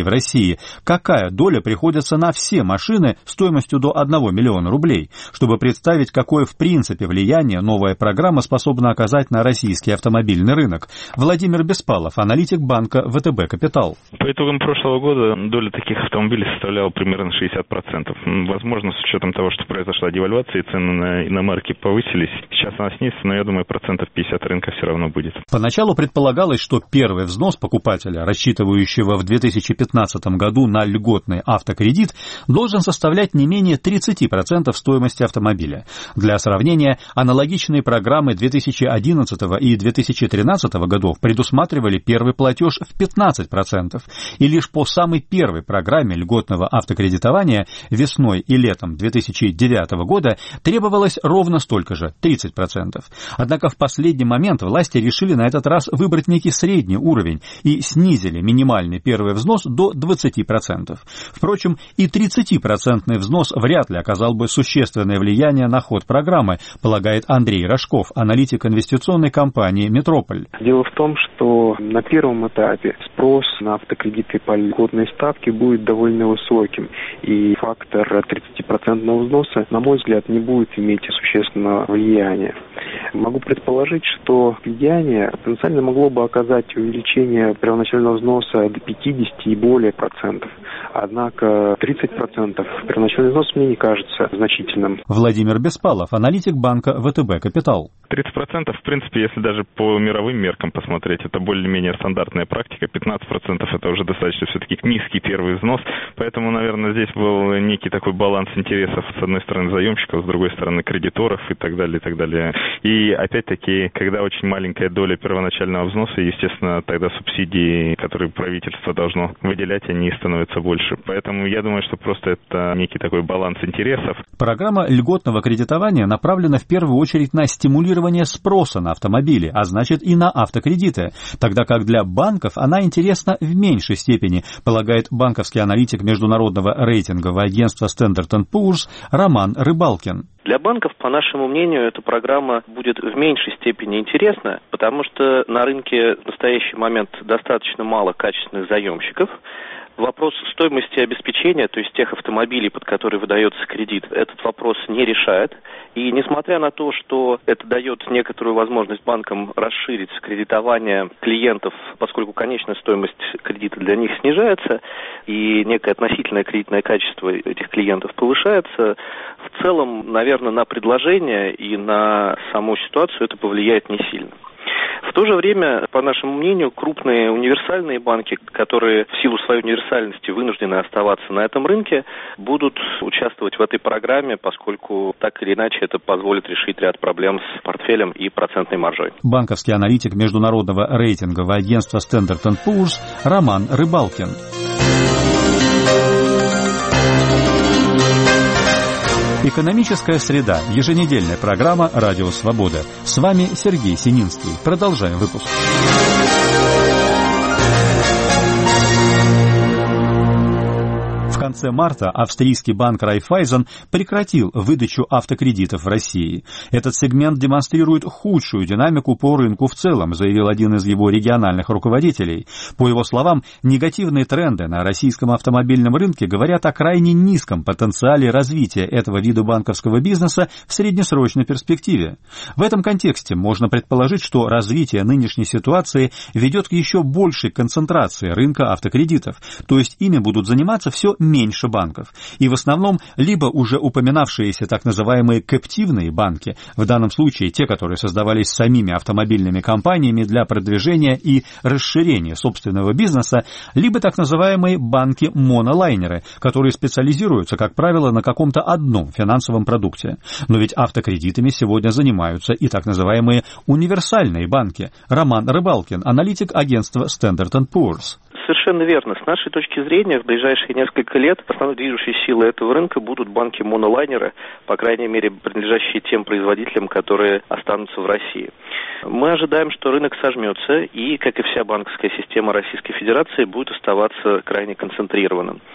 в России, какая доля приходится на все машины стоимостью до одного миллиона рублей, чтобы представить, какое в принципе влияние новая программа способна оказать на российский автомобильный рынок. Владимир Беспалов, аналитик банка вэ тэ бэ «Капитал». По итогам прошлого года доля таких автомобилей составляла примерно шестьдесят процентов. Возможно, с учетом того, что произошла девальвация и цены на иномарки повысились, сейчас она снизится, но я думаю, процентов пятьдесят рынка все равно будет. Поначалу предполагалось, что первый взнос покупателя, рассчитывающего в две тысячи пятнадцатом году на льготный автокредит, должен составлять не менее тридцать процентов стоимости автомобиля. Для сравнения, аналогичные программы две тысячи одиннадцатого и две тысячи тринадцатого годов предусматривали первый платеж в пятнадцать процентов, и лишь по самой первой программе льготного автокредитования весной и летом две тысячи девятого года требовалось ровно столько же – тридцать процентов. Однако в последний момент власти решили на этот раз выбрать некий средний уровень и снизили минимальный первый взнос до двадцати процентов. Впрочем, и тридцатипроцентный взнос вряд ли оказал бы существенное влияние на ход программы, полагает Андрей Рожков, аналитик инвестиционной компании «Метрополь». Дело в том, что на первом этапе спрос на автокредиты по льготной ставке будет довольно высоким, и фактор тридцатипроцентного взноса, на мой взгляд, не будет иметь существенного влияния. Могу предположить, что влияние потенциально могло бы оказать увеличение первоначального взноса до пятидесяти и более процентов. Однако тридцать процентов первоначальный взнос мне не кажется значительным. Владимир Беспалов, аналитик банка вэ тэ бэ «Капитал». тридцать процентов, в принципе, если даже по мировым меркам посмотреть, это более-менее стандартная практика. пятнадцать процентов это уже достаточно все-таки низкий первый взнос. Поэтому, наверное, здесь был некий такой баланс интересов. С одной стороны заемщиков, с другой стороны кредиторов и так далее, и так далее. И опять-таки, когда очень маленькая доля первоначального взноса, естественно, тогда субсидии, которые правительство должно выделять, они становятся больше. Поэтому я думаю, что просто это некий такой баланс интересов. Программа льготного кредитования направлена в первую очередь на стимулирование спроса на автомобили, а значит и на автокредиты, тогда как для банков она интересна в меньшей степени, полагает банковский аналитик международного рейтингового агентства Standard энд Poor's Роман Рыбалкин. Для банков, по нашему мнению, эта программа будет в меньшей степени интересна, потому что на рынке в настоящий момент достаточно мало качественных заемщиков. Вопрос стоимости обеспечения, то есть тех автомобилей, под которые выдается кредит, этот вопрос не решает. И несмотря на то, что это дает некоторую возможность банкам расширить кредитование клиентов, поскольку конечная стоимость кредита для них снижается, и некое относительное кредитное качество этих клиентов повышается, в целом, наверное, на предложение и на саму ситуацию это повлияет не сильно. В то же время, по нашему мнению, крупные универсальные банки, которые в силу своей универсальности вынуждены оставаться на этом рынке, будут участвовать в этой программе, поскольку так или иначе это позволит решить ряд проблем с портфелем и процентной маржой. Банковский аналитик международного рейтингового агентства Standard энд Poor's Роман Рыбалкин. Экономическая среда. Еженедельная программа «Радио Свобода». С вами Сергей Сининский. Продолжаем выпуск. В конце марта австрийский банк Райффайзен прекратил выдачу автокредитов в России. Этот сегмент демонстрирует худшую динамику по рынку в целом, заявил один из его региональных руководителей. По его словам, негативные тренды на российском автомобильном рынке говорят о крайне низком потенциале развития этого вида банковского бизнеса в среднесрочной перспективе. В этом контексте можно предположить, что развитие нынешней ситуации ведет к еще большей концентрации рынка автокредитов, то есть ими будут заниматься все меньше банков. И в основном либо уже упоминавшиеся так называемые кэптивные банки, в данном случае те, которые создавались самими автомобильными компаниями для продвижения и расширения собственного бизнеса, либо так называемые банки-монолайнеры, которые специализируются, как правило, на каком-то одном финансовом продукте. Но ведь автокредитами сегодня занимаются и так называемые универсальные банки. Роман Рыбалкин, аналитик агентства Standard энд Poor's. Совершенно верно. С нашей точки зрения, в ближайшие несколько лет основной движущей силой этого рынка будут банки-монолайнеры, по крайней мере, принадлежащие тем производителям, которые останутся в России. Мы ожидаем, что рынок сожмется и, как и вся банковская система Российской Федерации, будет оставаться крайне концентрированным.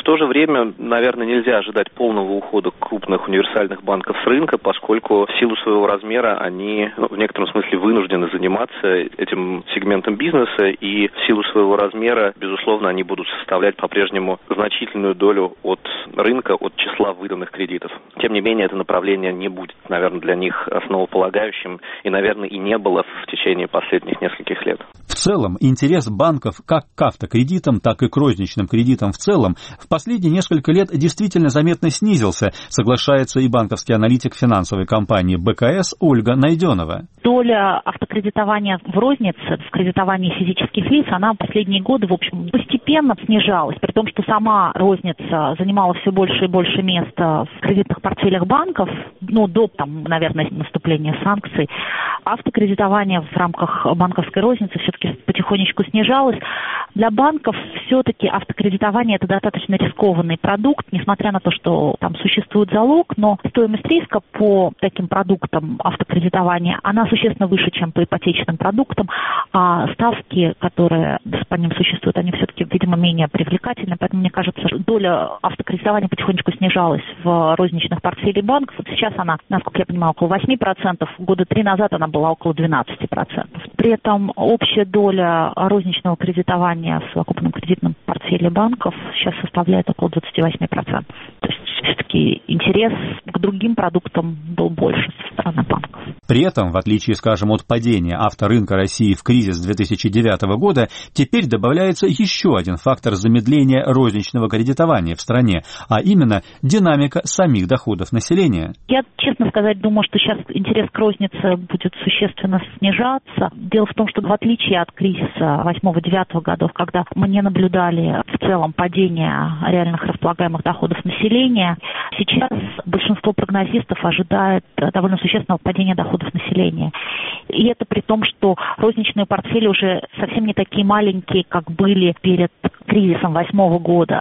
В то же время, наверное, нельзя ожидать полного ухода крупных универсальных банков с рынка, поскольку в силу своего размера они, ну, в некотором смысле вынуждены заниматься этим сегментом бизнеса, и в силу своего размера, безусловно, они будут составлять по-прежнему значительную долю от рынка, от числа выданных кредитов. Тем не менее, это направление не будет, наверное, для них основополагающим, и, наверное, и не было в течение последних нескольких лет. В целом, интерес банков как к автокредитам, так и к розничным кредитам в целом в последние несколько лет действительно заметно снизился, соглашается и банковский аналитик финансовой компании бэ ка эс Ольга Найденова. Доля автокредитования в рознице, в кредитовании физических лиц, она в последние годы, в общем, постепенно снижалась, при том, что сама розница занимала все больше и больше места в кредитных портфелях банков, ну, до, там, наверное, наступления санкций. Автокредитование в рамках банковской розницы все-таки потихонечку снижалось. Для банков все-таки автокредитование – это достаточно рискованный продукт, несмотря на то, что там существует залог, но стоимость риска по таким продуктам автокредитования, она существенно выше, чем по ипотечным продуктам, а ставки, которые по ним существуют, они все-таки, видимо, менее привлекательны, поэтому, мне кажется, что доля автокредитования потихонечку снижалась в розничных портфелях банков. Вот сейчас она, насколько я понимаю, около восемь процентов, года три назад она была около двенадцать процентов. При этом общая доля розничного кредитования в совокупном кредитном портфеле банков сейчас составляет около двадцать восемь процентов. То есть все-таки интерес к другим продуктам был больше со стороны банков. При этом, в отличие, скажем, от падения авторынка России в кризис две тысячи девятого года, теперь добавляется еще один фактор замедления розничного кредитования в стране, а именно динамика самих доходов населения. Я, честно сказать, думаю, что сейчас интерес к рознице будет существенно снижаться. Дело в том, что в отличие от кризиса восьмого-девятого годов, когда мы не наблюдали в целом падения реальных располагаемых доходов населения, сейчас большинство прогнозистов ожидает довольно существенного падения доходов населения. И это при том, что розничные портфели уже совсем не такие маленькие, как были перед кризисом восьмого года.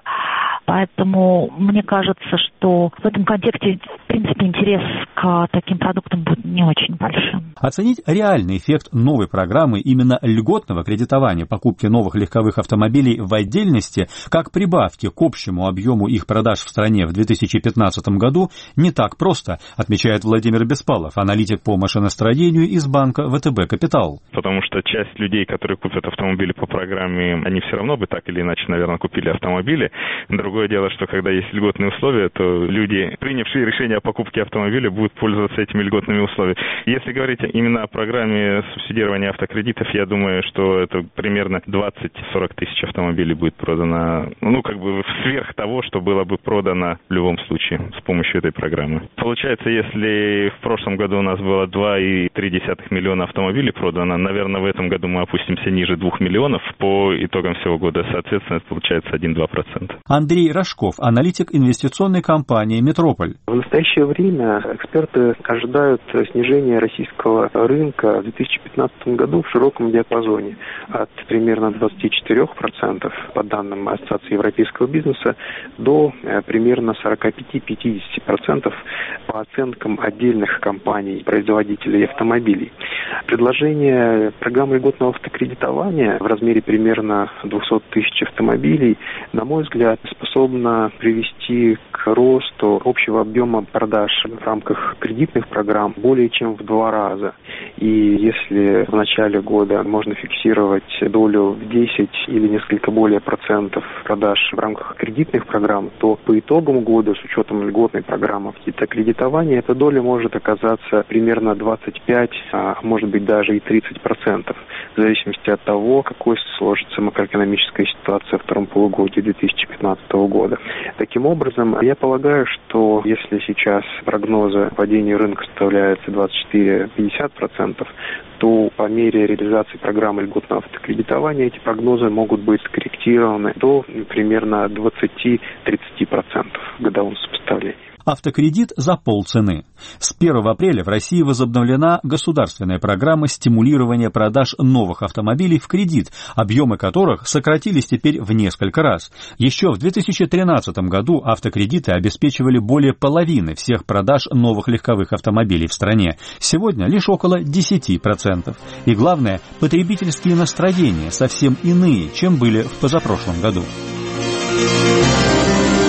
Поэтому мне кажется, что в этом контексте, в принципе, интерес к таким продуктам будет не очень большим. Оценить реальный эффект новой программы именно льготного кредитования покупки новых легковых автомобилей в отдельности, как прибавки к общему объему их продаж в стране в две тысячи пятнадцатом году, не так просто, отмечает Владимир Беспалов, аналитик по машиностроению из банка вэ тэ бэ «Капитал». Потому что часть людей, которые купят автомобили по программе, они все равно бы так или иначе, наверное, купили автомобили. Другое дело, что когда есть льготные условия, то люди, принявшие решение о покупке автомобиля, будут пользоваться этими льготными условиями. Если говорить именно о программе субсидирования автокредитов, я думаю, что это примерно двадцать-сорок тысяч автомобилей будет продано, ну, как бы сверх того, что было бы продано в любом случае с помощью этой программы. Получается, если в прошлом году у нас было два и три десятых миллиона автомобилей продано, наверное, в этом году мы опустимся ниже двух миллионов по итогам всего года, соответственно, это получается один-два процента. Андрей Рожков, аналитик инвестиционной компании «Метрополь». В настоящее время эксперты ожидают снижения российского рынка в две тысячи пятнадцатом году в широком диапазоне от примерно двадцати четырёх процентов по данным Ассоциации европейского бизнеса до примерно сорока пяти - пятидесяти процентов по оценкам отдельных компаний, производителей автомобилей. Предложение программы льготного автокредитования в размере примерно двухсот тысяч автомобилей, на мой взгляд, способна привести к росту общего объема продаж в рамках кредитных программ более чем в два раза. И если в начале года можно фиксировать долю в десять или несколько более процентов продаж в рамках кредитных программ, то по итогам года с учетом льготной программы кредитования эта доля может оказаться примерно двадцать пять, а может быть даже и тридцать процентов, в зависимости от того, какой сложится макроэкономическая ситуация в втором полугодии две тысячи пятнадцатого года. Таким образом, я полагаю, что если сейчас прогнозы падения рынка составляют двадцать четыре - пятьдесят процентов, то по мере реализации программы льготного автокредитования эти прогнозы могут быть скорректированы до примерно двадцати - тридцати процентов в годовом сопоставлении. Автокредит за полцены. С первого апреля в России возобновлена государственная программа стимулирования продаж новых автомобилей в кредит, объемы которых сократились теперь в несколько раз. Еще в две тысячи тринадцатом году автокредиты обеспечивали более половины всех продаж новых легковых автомобилей в стране. Сегодня лишь около десяти процентов. И главное, потребительские настроения совсем иные, чем были в позапрошлом году.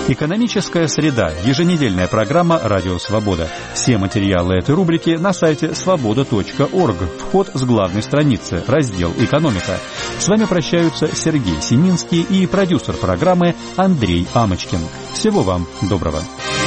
Экономическая среда. Еженедельная программа «Радио Свобода». Все материалы этой рубрики на сайте свобода точка орг. Вход с главной страницы. Раздел «Экономика». С вами прощаются Сергей Сининский и продюсер программы Андрей Амочкин. Всего вам доброго.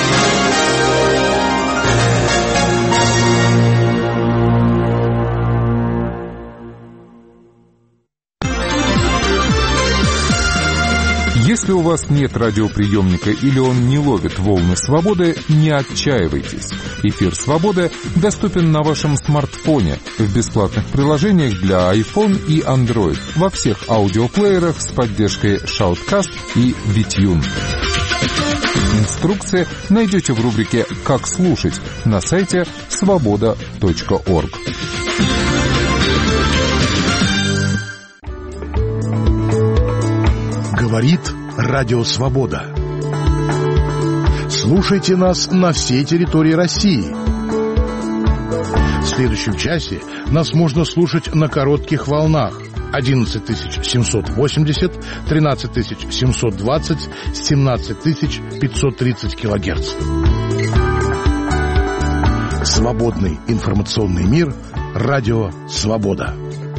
Если у вас нет радиоприемника или он не ловит волны свободы, не отчаивайтесь. Эфир «Свободы» доступен на вашем смартфоне в бесплатных приложениях для iPhone и Android во всех аудиоплеерах с поддержкой Shoutcast и Witune. Инструкции найдете в рубрике «Как слушать» на сайте свобода точка орг. Говорит Радио Свобода. Слушайте нас на всей территории России. В следующем часе нас можно слушать на коротких волнах одиннадцать тысяч семьсот восемьдесят, тринадцать тысяч семьсот двадцать, семнадцать тысяч пятьсот тридцать килогерц. Свободный информационный мир. Радио Свобода.